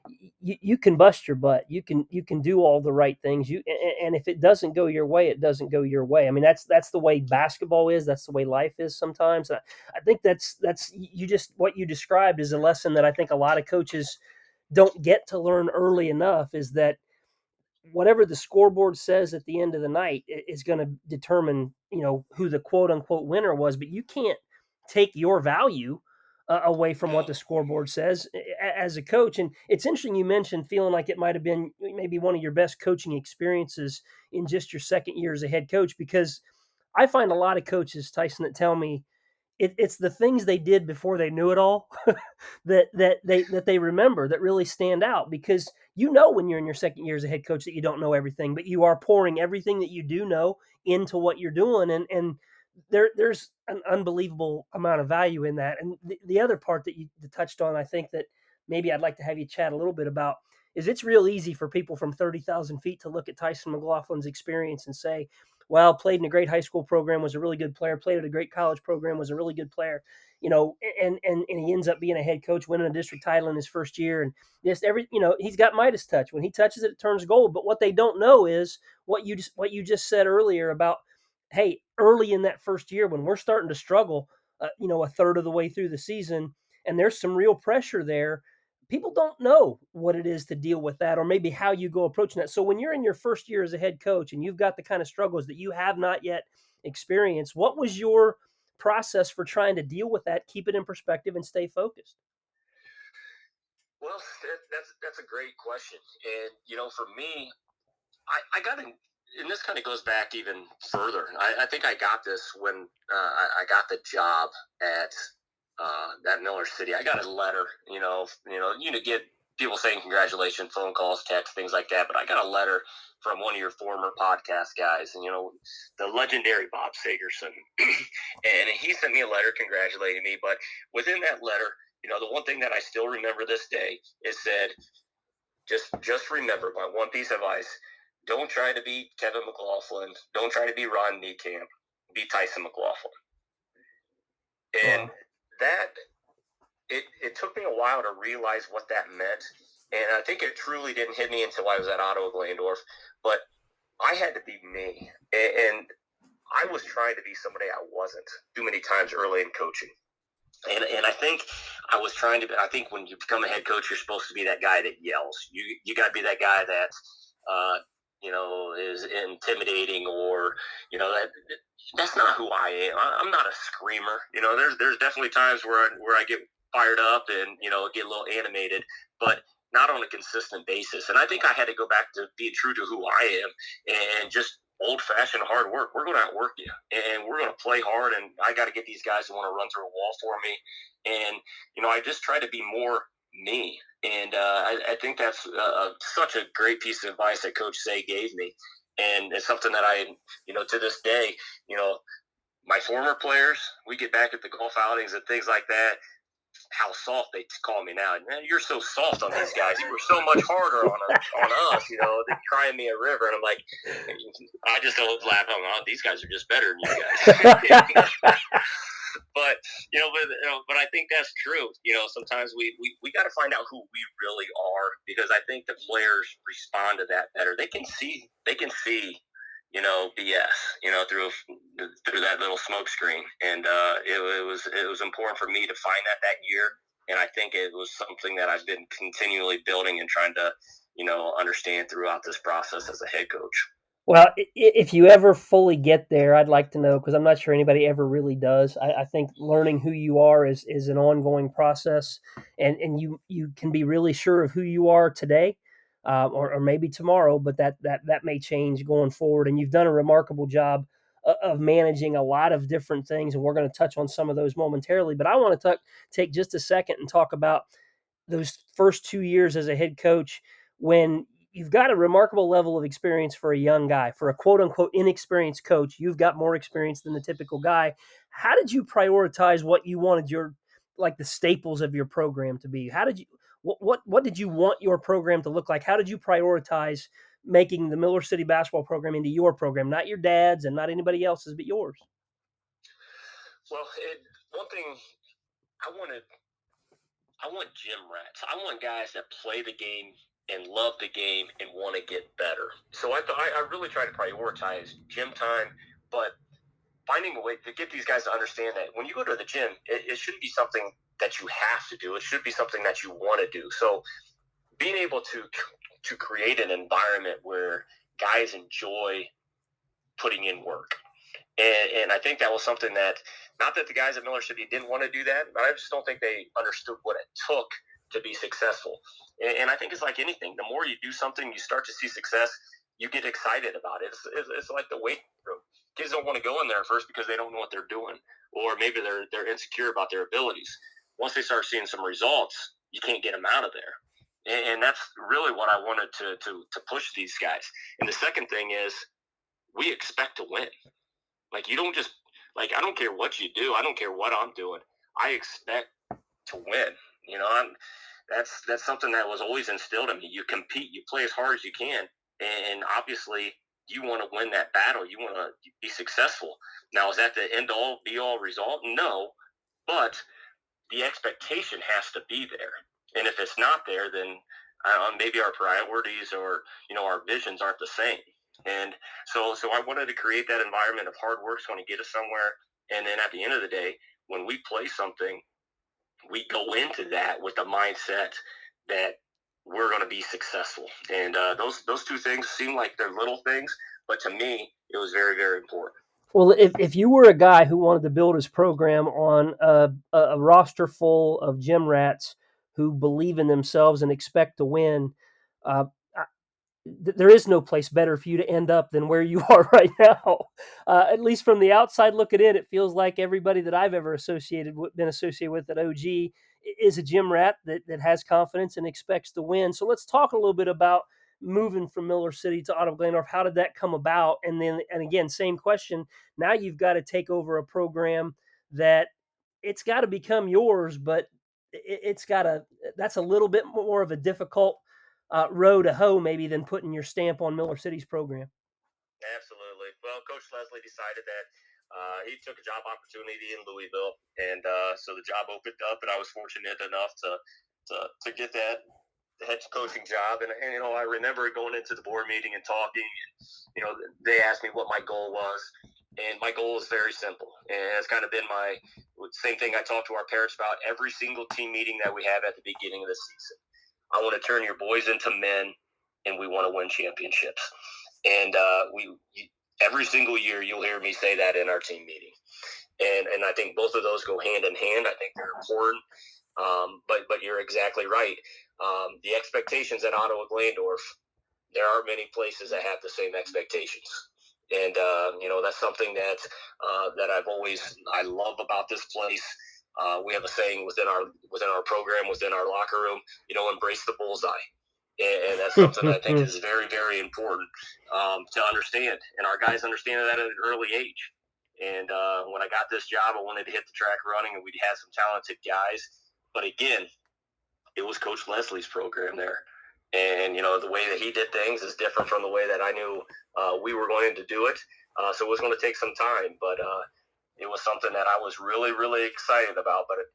you can bust your butt. You can do all the right things. And if it doesn't go your way, it doesn't go your way. I mean, that's the way basketball is. That's the way life is sometimes. I think that's you just what you described is a lesson that I think a lot of coaches don't get to learn early enough. Is that whatever the scoreboard says at the end of the night is going to determine, who the quote unquote winner was, but you can't take your value away from what the scoreboard says as a coach. And it's interesting you mentioned feeling like it might have been maybe one of your best coaching experiences in just your second year as a head coach, because I find a lot of coaches, Tyson, that tell me it's the things they did before they knew it all that they remember that really stand out, because when you're in your second year as a head coach that you don't know everything, but you are pouring everything that you do know into what you're doing, and there's an unbelievable amount of value in that. And the other part that you touched on, I think that maybe I'd like to have you chat a little bit about, is it's real easy for people from 30,000 feet to look at Tyson McLaughlin's experience and say, well, played in a great high school program, was a really good player, played at a great college program, was a really good player, and he ends up being a head coach, winning a district title in his first year. And just he's got Midas touch. When he touches it, it turns gold. But what they don't know is what you just said earlier about, hey, early in that first year when we're starting to struggle, a third of the way through the season, and there's some real pressure there. People don't know what it is to deal with that, or maybe how you go approaching that. So when you're in your first year as a head coach and you've got the kind of struggles that you have not yet experienced, what was your process for trying to deal with that, keep it in perspective, and stay focused? Well, that's a great question. And, for me, I got in, and this kind of goes back even further. I think I got this when I got the job at Miller City. I got a letter, you get people saying congratulations, phone calls, texts, things like that. But I got a letter from one of your former podcast guys, and the legendary Bob Sagerson, and he sent me a letter congratulating me. But within that letter, the one thing that I still remember this day is said, just remember my one piece of advice: don't try to be Kevin McLaughlin. Don't try to be Ron Niekamp. Be Tyson McLaughlin. And that it took me a while to realize what that meant. And I think it truly didn't hit me until I was at Ottawa Glandorf. But I had to be me. And I was trying to be somebody I wasn't too many times early in coaching. And I think I was trying to. I think when you become a head coach, you're supposed to be that guy that yells. You got to be that guy that is intimidating, or that's not who I am. I'm not a screamer. There's definitely times where I get fired up and get a little animated, but not on a consistent basis. And I think I had to go back to be true to who I am and just old-fashioned hard work. We're going to outwork you, and we're going to play hard, and I got to get these guys who want to run through a wall for me. And, I just try to be more me. And I think that's such a great piece of advice that Coach Say gave me. And it's something that I, to this day, my former players, we get back at the golf outings and things like that, how soft they call me now. Man, you're so soft on these guys. You were so much harder on us, than crying me a river. And I'm like, I just don't laugh. These guys are just better than you guys. But I think that's true. Sometimes we got to find out who we really are, because I think the players respond to that better. They can see BS, through that little smoke screen. And it was important for me to find that year. And I think it was something that I've been continually building and trying to, understand throughout this process as a head coach. Well, if you ever fully get there, I'd like to know, because I'm not sure anybody ever really does. I think learning who you are is an ongoing process, and you can be really sure of who you are today, or maybe tomorrow, but that may change going forward. And you've done a remarkable job of managing a lot of different things, and we're going to touch on some of those momentarily. But I want to take just a second and talk about those first 2 years as a head coach, when you've got a remarkable level of experience for a young guy. For a quote unquote inexperienced coach, you've got more experience than the typical guy. How did you prioritize what you wanted the staples of your program to be? How did you, what did you want your program to look like? How did you prioritize making the Miller City basketball program into your program, not your dad's and not anybody else's, but yours? Well, one thing I I want gym rats. I want guys that play the game and love the game and want to get better. So I really try to prioritize gym time, but finding a way to get these guys to understand that when you go to the gym, it shouldn't be something that you have to do. It should be something that you want to do. So being able to create an environment where guys enjoy putting in work. And I think that was something that, not that the guys at Miller City didn't want to do that, but I just don't think they understood what it took to be successful. And I think it's like anything. The more you do something, you start to see success, you get excited about it. It's like the weight room. Kids don't want to go in there at first because they don't know what they're doing, or maybe they're insecure about their abilities. Once they start seeing some results, you can't get them out of there. And that's really what I wanted to push these guys. And the second thing is, we expect to win. Like, you don't just, like, I don't care what you do. I don't care what I'm doing. I expect to win. You know, that's something that was always instilled in me. You compete, you play as hard as you can. And obviously, you want to win that battle. You want to be successful. Now, is that the end-all, be-all result? No. But the expectation has to be there. And if it's not there, then maybe our priorities or, our visions aren't the same. And so I wanted to create that environment of hard work's going to get us somewhere. And then at the end of the day, when we play something, we go into that with the mindset that we're going to be successful. And those two things seem like they're little things, but to me, it was very, very important. Well, if you were a guy who wanted to build his program on a roster full of gym rats who believe in themselves and expect to win, uh, there is no place better for you to end up than where you are right now. At least from the outside looking in, it feels like everybody that I've ever been associated with at OG is a gym rat that has confidence and expects to win. So let's talk a little bit about moving from Miller City to Otto Glandorf. How did that come about? And again, same question. Now you've got to take over a program that it's got to become yours, but that's a little bit more of a difficult row to hoe maybe than putting your stamp on Miller City's program. Absolutely. Well, Coach Leslie decided that he took a job opportunity in Louisville, and so the job opened up, and I was fortunate enough to get that head coaching job. And I remember going into the board meeting and talking, and they asked me what my goal was, and my goal is very simple, and it's kind of been my same thing I talk to our parents about every single team meeting that we have at the beginning of the season. I want to turn your boys into men, and we want to win championships. And every single year you'll hear me say that in our team meeting. And I think both of those go hand in hand. I think they're important. But you're exactly right. The expectations at Ottawa Glandorf, there aren't many places that have the same expectations. And that's something that I love about this place. We have a saying within our program, within our locker room, embrace the bullseye. And that's something I think is very, very important to understand. And our guys understand that at an early age. And when I got this job, I wanted to hit the track running, and we had some talented guys. But again, it was Coach Leslie's program there. And, the way that he did things is different from the way that I knew we were going to do it. So it was going to take some time. But it was something that I was really, really excited about. But,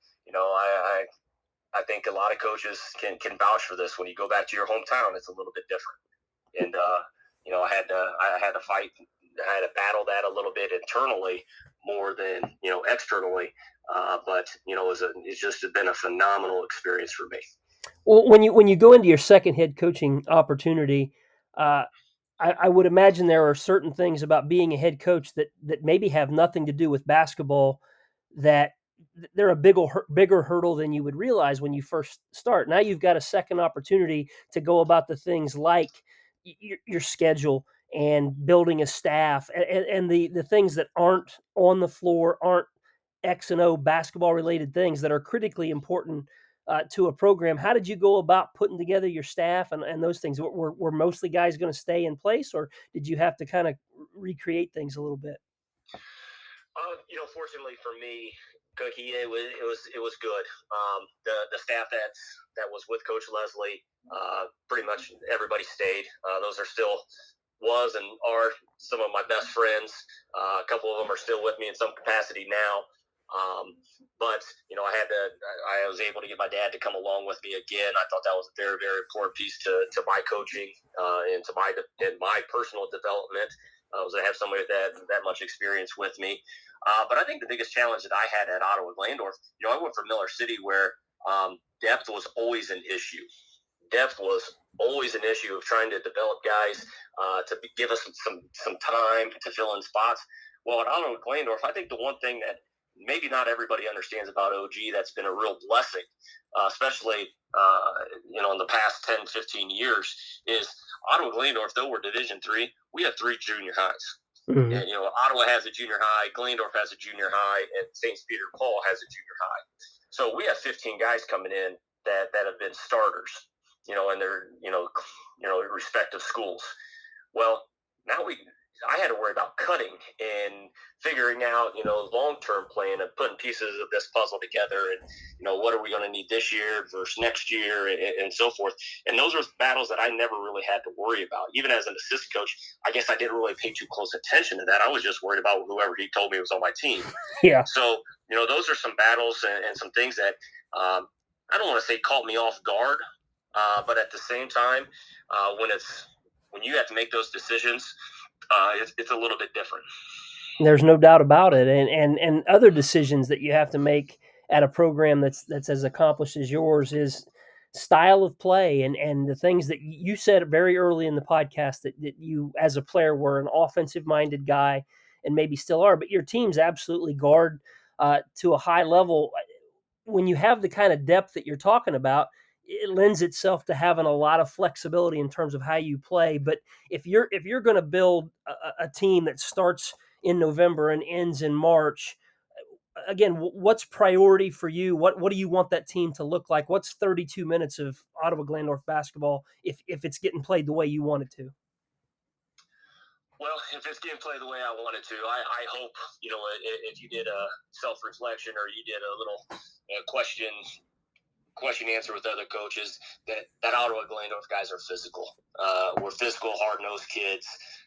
I think a lot of coaches can vouch for this. When you go back to your hometown, it's a little bit different. And, I had to fight. I had to battle that a little bit internally more than, externally. But, it's just been a phenomenal experience for me. Well, when you go into your second head coaching opportunity, I would imagine there are certain things about being a head coach that maybe have nothing to do with basketball, that they're a bigger hurdle than you would realize when you first start. Now you've got a second opportunity to go about the things like your schedule and building a staff and the things that aren't on the floor, aren't X and O basketball related things that are critically important to a program. How did you go about putting together your staff and those things? Were mostly guys going to stay in place, or did you have to kind of recreate things a little bit? Fortunately for me, Cookie, it was good. The staff that was with Coach Leslie, pretty much everybody stayed. Those are still was and are some of my best friends. A couple of them are still with me in some capacity now. But I was able to get my dad to come along with me again. I thought that was a very, very important piece to my coaching and to my personal development. I was to have somebody with that much experience with me. But I think the biggest challenge that I had at Ottawa Glandorf, I went from Miller City where depth was always an issue. Depth was always an issue of trying to develop guys to give us some time to fill in spots. Well, at Ottawa Glandorf, I think the one thing that maybe not everybody understands about OG that's been a real blessing, especially in the past 10, 15 years, is Ottawa Glandorf, though we're Division III, we have 3 junior highs. Mm-hmm. And, Ottawa has a junior high, Glandorf has a junior high, and St. Peter Paul has a junior high. So we have 15 guys coming in that have been starters, in their respective schools. Well, now I had to worry about cutting and figuring out, long-term plan and putting pieces of this puzzle together and, what are we going to need this year versus next year and so forth. And those are battles that I never really had to worry about. Even as an assistant coach, I guess I didn't really pay too close attention to that. I was just worried about whoever he told me was on my team. Yeah. So, those are some battles and some things that I don't want to say caught me off guard, but at the same time, when you have to make those decisions, it's a little bit different. There's no doubt about it. And other decisions that you have to make at a program that's as accomplished as yours is style of play and the things that you said very early in the podcast that you as a player were an offensive minded guy and maybe still are, but your teams absolutely guard to a high level. When you have the kind of depth that you're talking about, it lends itself to having a lot of flexibility in terms of how you play. But if you're going to build a team that starts in November and ends in March, again, what's priority for you? What do you want that team to look like? What's 32 minutes of Ottawa Glandorf basketball if it's getting played the way you want it to? Well, if it's getting played the way I want it to, I hope, if you did a self-reflection or you did a little question answer with other coaches, that Ottawa Glandorf guys are physical. We're physical, hard-nosed kids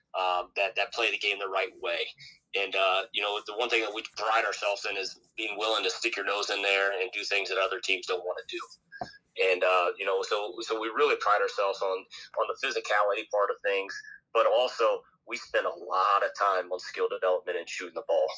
that play the game the right way. And, the one thing that we pride ourselves in is being willing to stick your nose in there and do things that other teams don't want to do. And, so we really pride ourselves on the physicality part of things, but also we spend a lot of time on skill development and shooting the ball.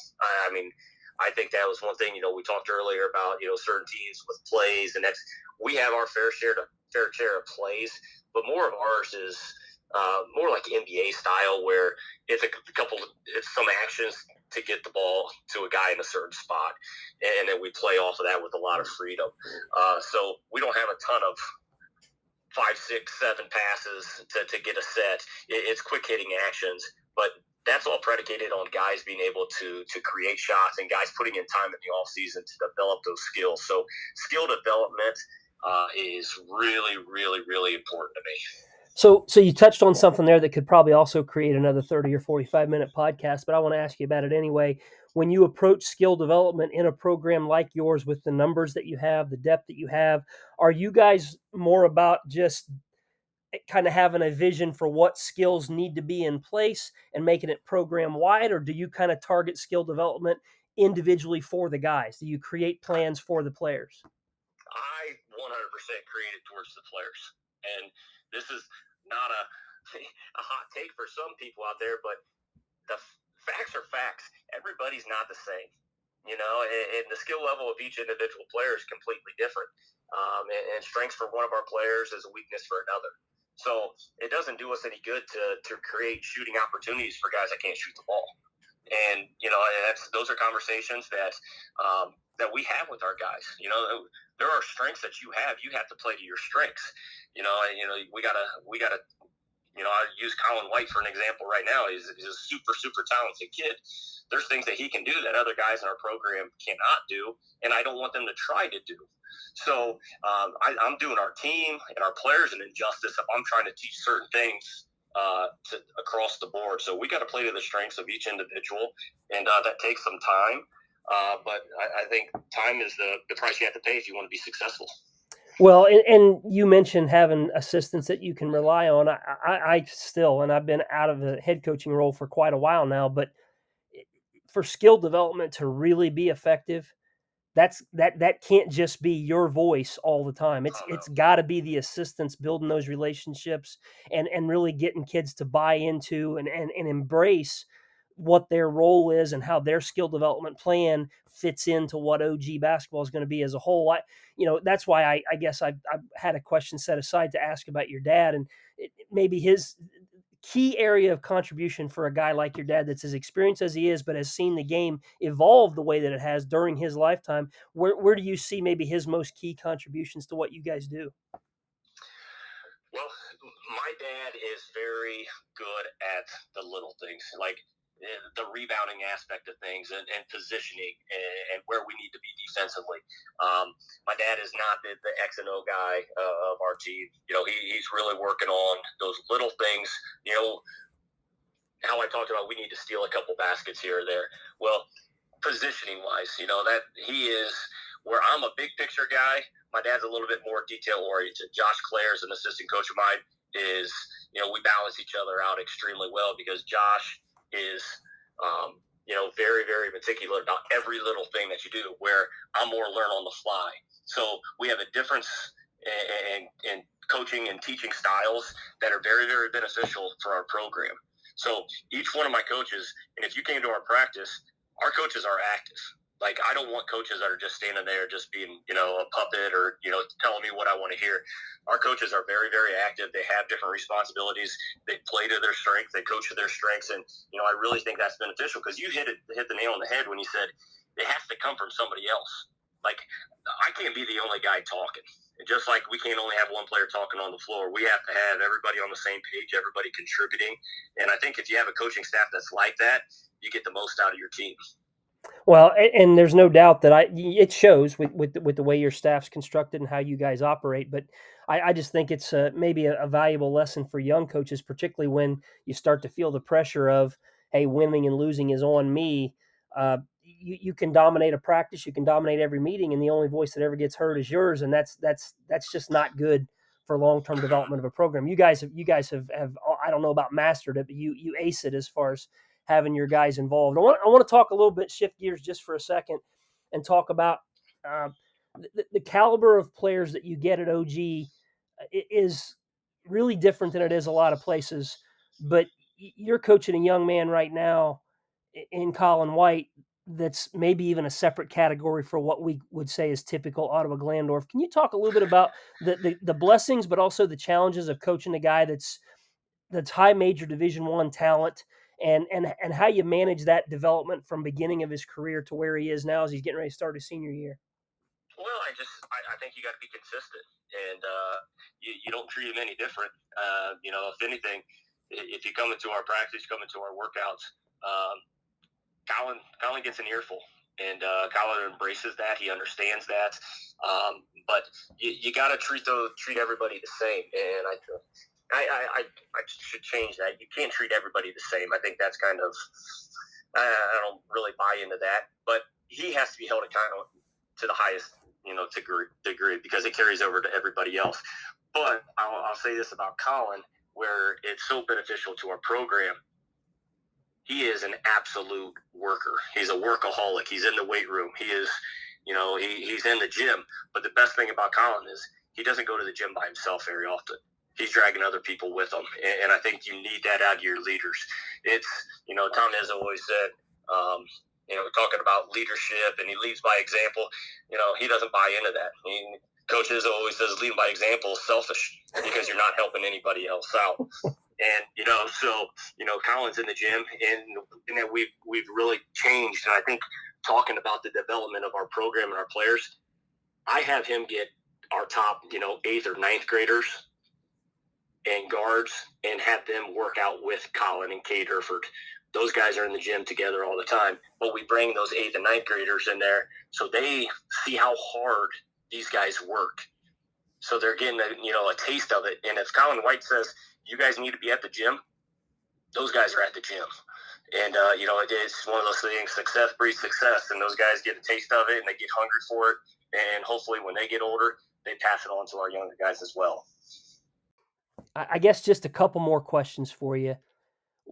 I think that was one thing, we talked earlier about, certain teams with plays, and we have our fair share of plays, but more of ours is more like NBA style, where it's some actions to get the ball to a guy in a certain spot, and then we play off of that with a lot of freedom. So we don't have a ton of 5, 6, 7 passes to get a set. It's quick hitting actions, but that's all predicated on guys being able to create shots and guys putting in time in the off season to develop those skills. So skill development is really, really, really important to me. So you touched on something there that could probably also create another 30 or 45-minute podcast, but I want to ask you about it anyway. When you approach skill development in a program like yours with the numbers that you have, the depth that you have, are you guys more about just kind of having a vision for what skills need to be in place and making it program-wide, or do you kind of target skill development individually for the guys? Do you create plans for the players? I 100% create it towards the players. And this is not a hot take for some people out there, but the facts are facts. Everybody's not the same, and the skill level of each individual player is completely different. And strengths for one of our players is a weakness for another. So it doesn't do us any good to create shooting opportunities for guys that can't shoot the ball. And, those are conversations that we have with our guys. There are strengths that you have to play to your strengths. We gotta, I use Colin White for an example right now. He's a super, super talented kid. There's things that he can do that other guys in our program cannot do, and I don't want them to try to do. So I'm doing our team and our players an injustice if I'm trying to teach certain things across the board. So we got to play to the strengths of each individual, and that takes some time. But I think time is the price you have to pay if you want to be successful. Well, and you mentioned having assistants that you can rely on. I still, and I've been out of the head coaching role for quite a while now, but for skill development to really be effective, that can't just be your voice all the time. It's got to be the assistants building those relationships and really getting kids to buy into and embrace what their role is and how their skill development plan fits into what OG basketball is going to be as a whole. That's why I guess I had a question set aside to ask about your dad and maybe his key area of contribution for a guy like your dad that's as experienced as he is, but has seen the game evolve the way that it has during his lifetime. Where do you see maybe his most key contributions to what you guys do? Well, my dad is very good at the little things, like the rebounding aspect of things and positioning and where we need to be defensively. My dad is not the X and O guy of our team. He's really working on those little things. How I talked about we need to steal a couple baskets here or there. Well, positioning wise, that he is where I'm a big picture guy. My dad's a little bit more detail oriented. Josh Clare is an assistant coach of mine. We balance each other out extremely well because Josh is, very, very particular about every little thing that you do, where I'm more learn on the fly. So we have a difference in coaching and teaching styles that are very, very beneficial for our program. So each one of my coaches, and if you came to our practice, our coaches are active. Like, I don't want coaches that are just standing there just being, a puppet or, telling me what I want to hear. Our coaches are very, very active. They have different responsibilities. They play to their strength. They coach to their strengths. And, I really think that's beneficial because you hit the nail on the head when you said it has to come from somebody else. Like, I can't be the only guy talking. Just like we can't only have one player talking on the floor, we have to have everybody on the same page, everybody contributing. And I think if you have a coaching staff that's like that, you get the most out of your team. Well, and there's no doubt that it shows with the way your staff's constructed and how you guys operate. But I just think it's maybe a valuable lesson for young coaches, particularly when you start to feel the pressure of, hey, winning and losing is on me. You can dominate a practice, you can dominate every meeting, and the only voice that ever gets heard is yours, and that's just not good for long-term development of a program. You guys have I don't know about mastered it, but you ace it as far as having your guys involved. I want to talk a little bit, shift gears just for a second, and talk about the caliber of players that you get at OG is really different than it is a lot of places. But you're coaching a young man right now in Colin White that's maybe even a separate category for what we would say is typical Ottawa Glandorf. Can you talk a little bit about the blessings, but also the challenges of coaching a guy that's high major Division I talent, and how you manage that development from beginning of his career to where he is now as he's getting ready to start his senior year? Well, I think you got to be consistent, and you don't treat him any different. If anything, if you come into our practice, come into our workouts, Colin gets an earful, and Colin embraces that. He understands that, but you got to treat everybody the same. And I should change that. You can't treat everybody the same. I think that's kind of I don't really buy into that, but he has to be held accountable to the highest degree because it carries over to everybody else. But I'll say this about Colin, where it's so beneficial to our program. He is an absolute worker. He's a workaholic. He's in the weight room. He is, he's in the gym. But the best thing about Colin is he doesn't go to the gym by himself very often. He's dragging other people with him. And I think you need that out of your leaders. It's, Tom Izzo always said, talking about leadership, and he leads by example. He doesn't buy into that. Coach Izzo always says leading by example is selfish because you're not helping anybody else out. And, Colin's in the gym, and that we've really changed. And I think talking about the development of our program and our players, I have him get our top, 8th or 9th graders and guards and have them work out with Colin and Kate Herford. Those guys are in the gym together all the time, but we bring those 8th and 9th graders in there so they see how hard these guys work. So they're getting a taste of it. And if Colin White says, you guys need to be at the gym, those guys are at the gym. And, it's one of those things, success breeds success, and those guys get a taste of it and they get hungry for it. And hopefully when they get older, they pass it on to our younger guys as well. I guess just a couple more questions for you.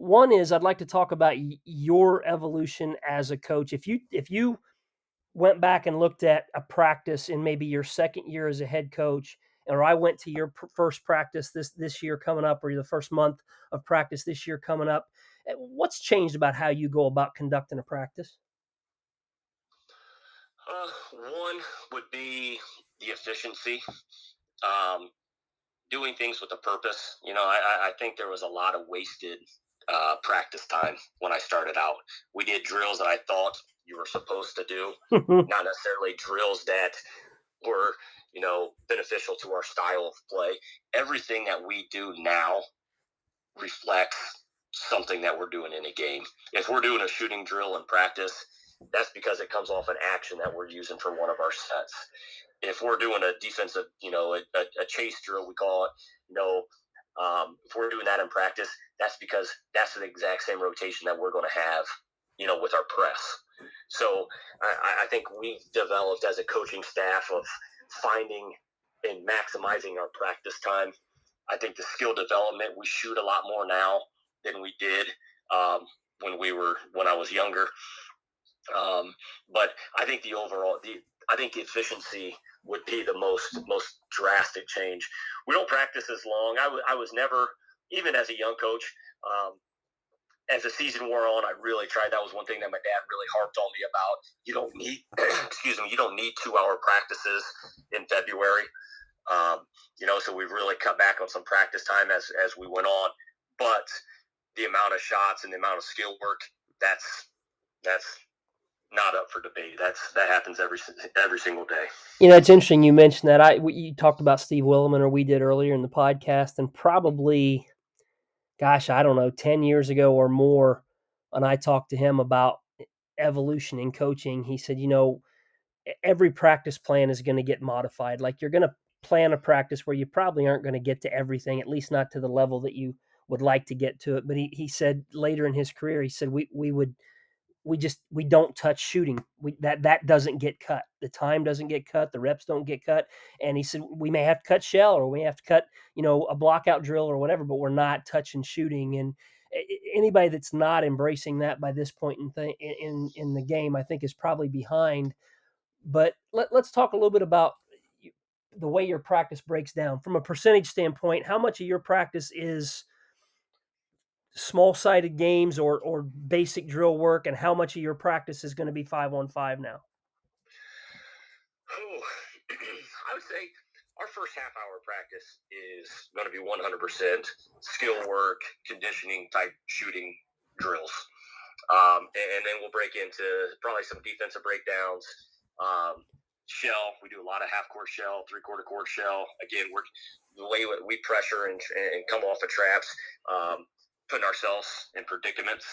one is I'd like to talk about your evolution as a coach. If you went back and looked at a practice in maybe your second year as a head coach, or I went to your first practice this year coming up, or the first month of practice this year coming up, what's changed about how you go about conducting a practice? One would be the efficiency, doing things with a purpose. I think there was a lot of wasted practice time when I started out. We did drills that I thought you were supposed to do, not necessarily drills that were, beneficial to our style of play. Everything that we do now reflects something that we're doing in a game. If we're doing a shooting drill in practice, that's because it comes off an action that we're using for one of our sets. If we're doing a defensive, a chase drill, we call it, if we're doing that in practice, that's because that's the exact same rotation that we're going to have, with our press. So I think we've developed as a coaching staff of finding and maximizing our practice time. I think the skill development, we shoot a lot more now than we did when I was younger. But I think I think the efficiency would be the most drastic change. We don't practice as long. I was never, even as a young coach, as the season wore on, I really tried. That was one thing that my dad really harped on me about. You don't need, you don't need 2-hour practices in February. So we really cut back on some practice time as we went on. But the amount of shots and the amount of skill work, that's not up for debate. That happens every single day. It's interesting you mentioned that. You talked about Steve Williman, or we did earlier in the podcast, and probably, gosh, I don't know, 10 years ago or more, when I talked to him about evolution in coaching, he said, every practice plan is going to get modified. Like, you're going to plan a practice where you probably aren't going to get to everything, at least not to the level that you would like to get to it. But he said later in his career, he said, we don't touch shooting. That doesn't get cut. The time doesn't get cut. The reps don't get cut. And he said, we may have to cut shell, or we have to cut, a block out drill or whatever, but we're not touching shooting. And anybody that's not embracing that by this point in the game, I think is probably behind. But let's talk a little bit about the way your practice breaks down from a percentage standpoint. How much of your practice is small-sided games or basic drill work, and how much of your practice is going to be 5-on-5 now? I would say our first half-hour practice is going to be 100% skill work, conditioning type shooting drills. And then we'll break into probably some defensive breakdowns. Shell, we do a lot of half-court shell, three-quarter court shell. Again, the way we pressure and come off of traps, putting ourselves in predicaments,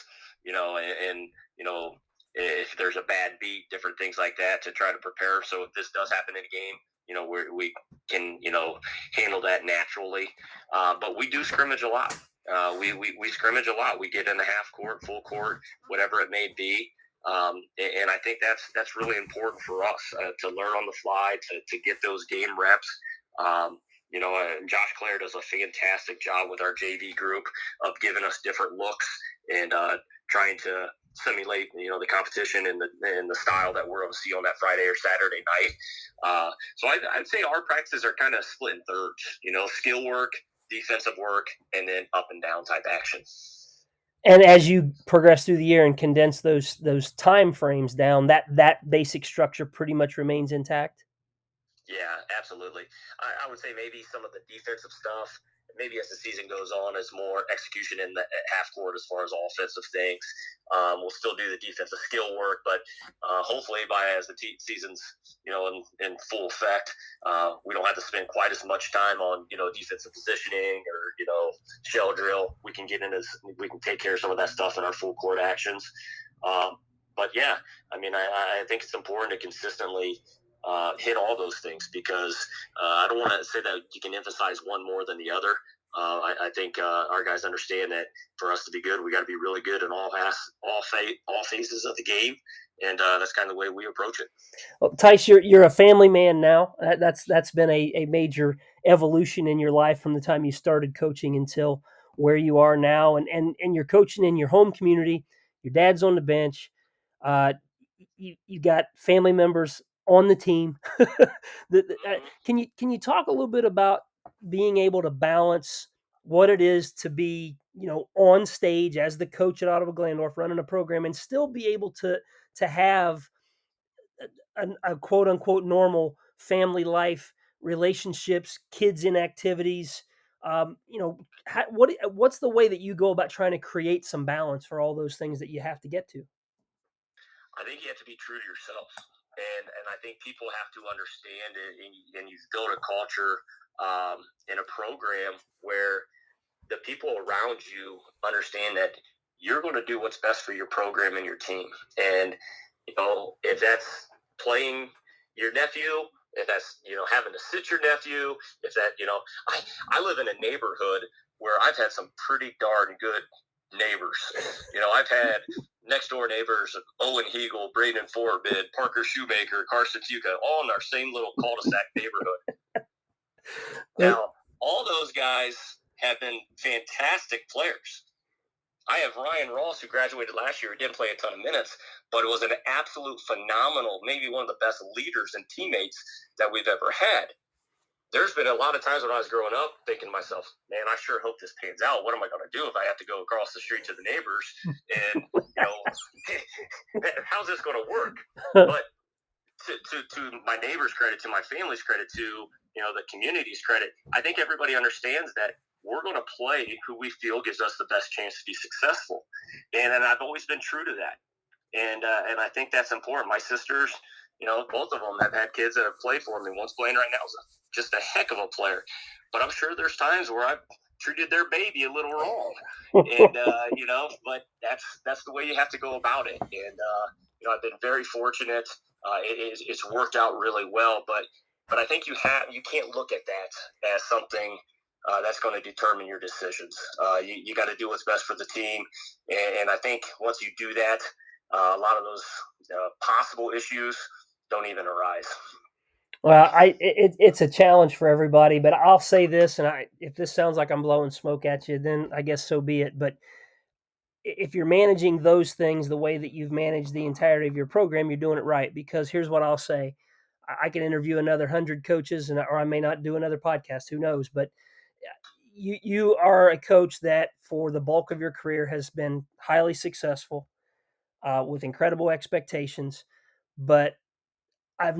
if there's a bad beat, different things like that to try to prepare. So if this does happen in a game, we can, handle that naturally. But we do scrimmage a lot. We scrimmage a lot. We get in the half court, full court, whatever it may be. And I think that's really important for us to learn on the fly, to get those game reps. Josh Clare does a fantastic job with our JV group of giving us different looks and trying to simulate, the competition and the style that we're going to see on that Friday or Saturday night. So I'd say our practices are kind of split in thirds, skill work, defensive work, and then up and down type action. And as you progress through the year and condense those time frames down, that basic structure pretty much remains intact? Yeah, absolutely. I would say maybe some of the defensive stuff, maybe as the season goes on, is more execution in the half court as far as offensive things. We'll still do the defensive skill work, but hopefully as the season's in full effect, we don't have to spend quite as much time on defensive positioning or shell drill. We can take care of some of that stuff in our full court actions. But yeah, I think it's important to consistently hit all those things, because I don't want to say that you can emphasize one more than the other. I think our guys understand that for us to be good, we got to be really good in all phases of the game, and that's kind of the way we approach it. Well, Tice, you're a family man now. That's been a major evolution in your life from the time you started coaching until where you are now, and you're coaching in your home community. Your dad's on the bench. Uh, you got family members on the team. Can you talk a little bit about being able to balance what it is to be, on stage as the coach at Ottawa Glandorf running a program and still be able to have a quote unquote normal family life, relationships, kids in activities. What's the way that you go about trying to create some balance for all those things that you have to get to? I think you have to be true to yourself, and I think people have to understand it. And you build a culture in a program where the people around you understand that you're going to do what's best for your program and your team. And if that's playing your nephew, if that's having to sit your nephew, if that I live in a neighborhood where I've had some pretty darn good neighbors. I've had next door neighbors of Owen Heagle, Braden Forbid, Parker Shoemaker, Carson Fuca, all in our same little cul-de-sac neighborhood. Now, all those guys have been fantastic players. I have Ryan Ross, who graduated last year, didn't play a ton of minutes, but it was an absolute phenomenal, maybe one of the best leaders and teammates that we've ever had. There's been a lot of times when I was growing up thinking to myself, man, I sure hope this pans out. What am I going to do if I have to go across the street to the neighbors? And, how's this going to work? But to my neighbors' credit, to my family's credit, to, the community's credit, I think everybody understands that we're going to play who we feel gives us the best chance to be successful. And I've always been true to that. And I think that's important. My sisters, both of them have had kids that have played for me. One's playing right now is just a heck of a player. But I'm sure there's times where I've treated their baby a little wrong. And, but that's the way you have to go about it. And, I've been very fortunate. It's worked out really well. But I think you can't look at that as something that's going to determine your decisions. You got to do what's best for the team. And I think once you do that, a lot of those possible issues don't even arise. Well, it's a challenge for everybody, but I'll say this, and if this sounds like I'm blowing smoke at you, then I guess so be it. But if you're managing those things the way that you've managed the entirety of your program, you're doing it right. Because here's what I'll say. I can interview another 100 coaches, or I may not do another podcast, who knows, but you are a coach that for the bulk of your career has been highly successful with incredible expectations, but I've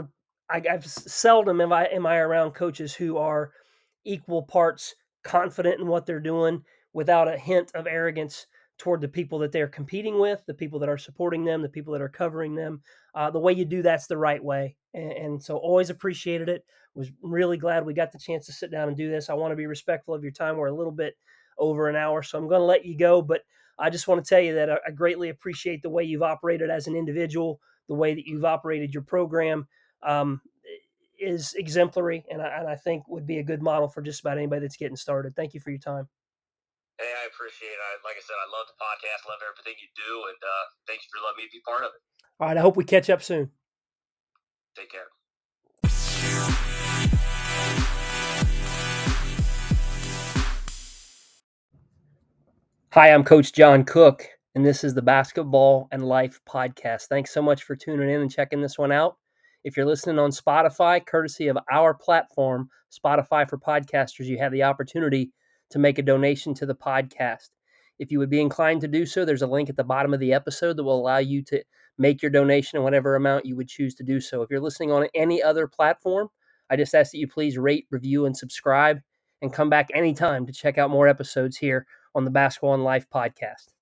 seldom am I around coaches who are equal parts confident in what they're doing without a hint of arrogance toward the people that they're competing with, the people that are supporting them, the people that are covering them. The way you do that's the right way. And so always appreciated it. Was really glad we got the chance to sit down and do this. I want to be respectful of your time. We're a little bit over an hour, so I'm going to let you go. But I just want to tell you that I greatly appreciate the way you've operated as an individual, the way that you've operated your program. Is exemplary, and I think would be a good model for just about anybody that's getting started. Thank you for your time. Hey, I appreciate it. Like I said, I love the podcast, love everything you do, and thank you for letting me be part of it. All right, I hope we catch up soon. Take care. Hi, I'm Coach John Cook, and this is the Basketball and Life podcast. Thanks so much for tuning in and checking this one out. If you're listening on Spotify, courtesy of our platform, Spotify for Podcasters, you have the opportunity to make a donation to the podcast. If you would be inclined to do so, there's a link at the bottom of the episode that will allow you to make your donation in whatever amount you would choose to do so. If you're listening on any other platform, I just ask that you please rate, review, and subscribe, and come back anytime to check out more episodes here on the Basketball and Life podcast.